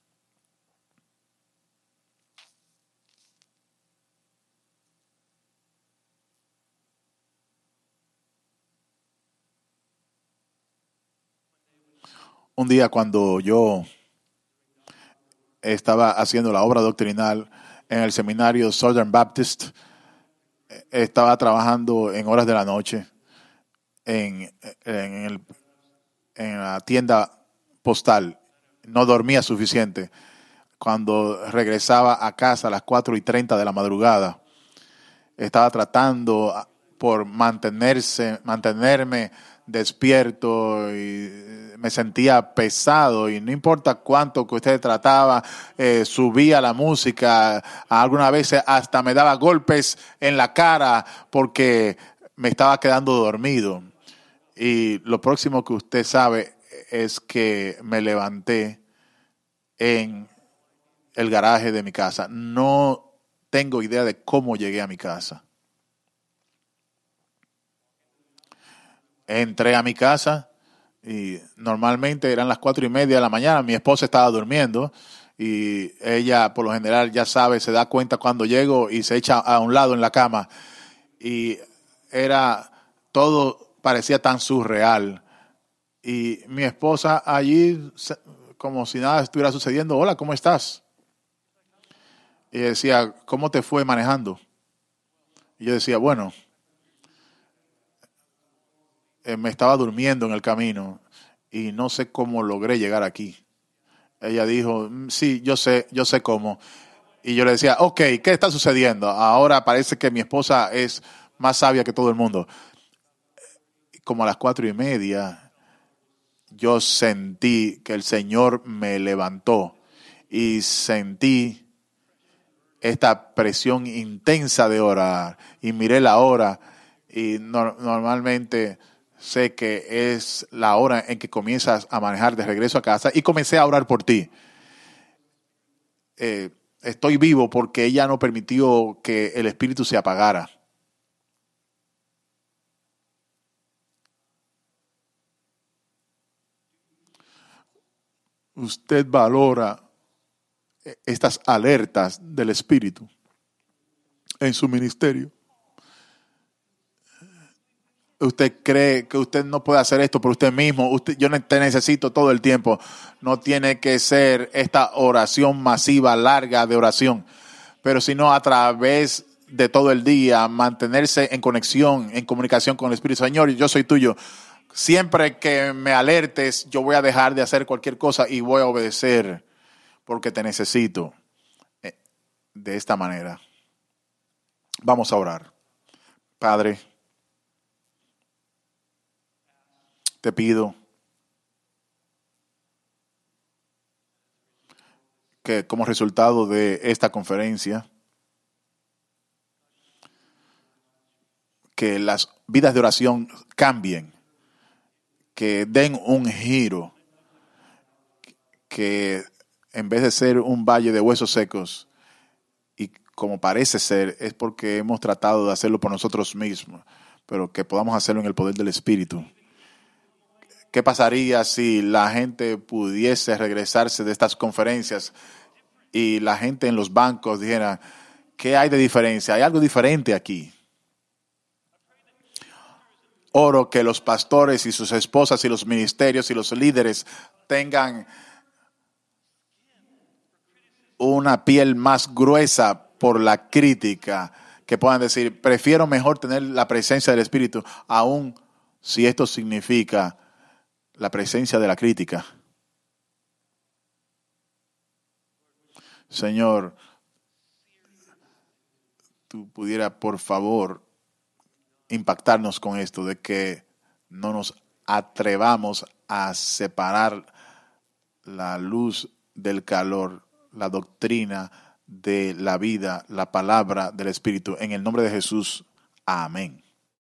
Un día cuando yo estaba haciendo la obra doctrinal en el seminario Southern Baptist, estaba trabajando en horas de la noche en, en, el, en la tienda postal. No dormía suficiente. Cuando regresaba a casa a las cuatro y treinta de la madrugada, estaba tratando por mantenerse, mantenerme despierto, y me sentía pesado, y no importa cuánto que usted trataba, eh, subía la música, algunas veces hasta me daba golpes en la cara porque me estaba quedando dormido. Y lo próximo que usted sabe es que me levanté en el garaje de mi casa. No tengo idea de cómo llegué a mi casa. Entré a mi casa y normalmente eran las cuatro y media de la mañana. Mi esposa estaba durmiendo y ella por lo general ya sabe, se da cuenta cuando llego y se echa a un lado en la cama. Y era, todo parecía tan surreal. Y mi esposa allí, como si nada estuviera sucediendo, hola, ¿cómo estás? Y decía, ¿cómo te fue manejando? Y yo decía, bueno, eh, me estaba durmiendo en el camino y no sé cómo logré llegar aquí. Ella dijo, sí, yo sé, yo sé cómo. Y yo le decía, ok, ¿qué está sucediendo? Ahora parece que mi esposa es más sabia que todo el mundo. Como a las cuatro y media, yo sentí que el Señor me levantó y sentí esta presión intensa de orar. Y miré la hora y no, normalmente sé que es la hora en que comienzas a manejar de regreso a casa y comencé a orar por ti. Eh, estoy vivo porque ella no permitió que el espíritu se apagara. Usted valora estas alertas del espíritu en su ministerio. Usted cree que usted no puede hacer esto por usted mismo. Usted, yo te necesito todo el tiempo. No tiene que ser esta oración masiva, larga de oración, pero sino a través de todo el día, mantenerse en conexión, en comunicación con el Espíritu. Señor, yo soy tuyo. Siempre que me alertes, yo voy a dejar de hacer cualquier cosa y voy a obedecer porque te necesito. De esta manera. Vamos a orar. Padre, te pido que como resultado de esta conferencia, que las vidas de oración cambien, que den un giro, que en vez de ser un valle de huesos secos, y como parece ser, es porque hemos tratado de hacerlo por nosotros mismos, pero que podamos hacerlo en el poder del Espíritu. ¿Qué pasaría si la gente pudiese regresarse de estas conferencias y la gente en los bancos dijera, ¿qué hay de diferencia? Hay algo diferente aquí. Oro que los pastores y sus esposas y los ministerios y los líderes tengan una piel más gruesa por la crítica, que puedan decir, prefiero mejor tener la presencia del Espíritu, aun si esto significa la presencia de la crítica. Señor, tú pudieras, por favor, impactarnos con esto, de que no nos atrevamos a separar la luz del calor, la doctrina de la vida, la palabra del Espíritu. En el nombre de Jesús, amén.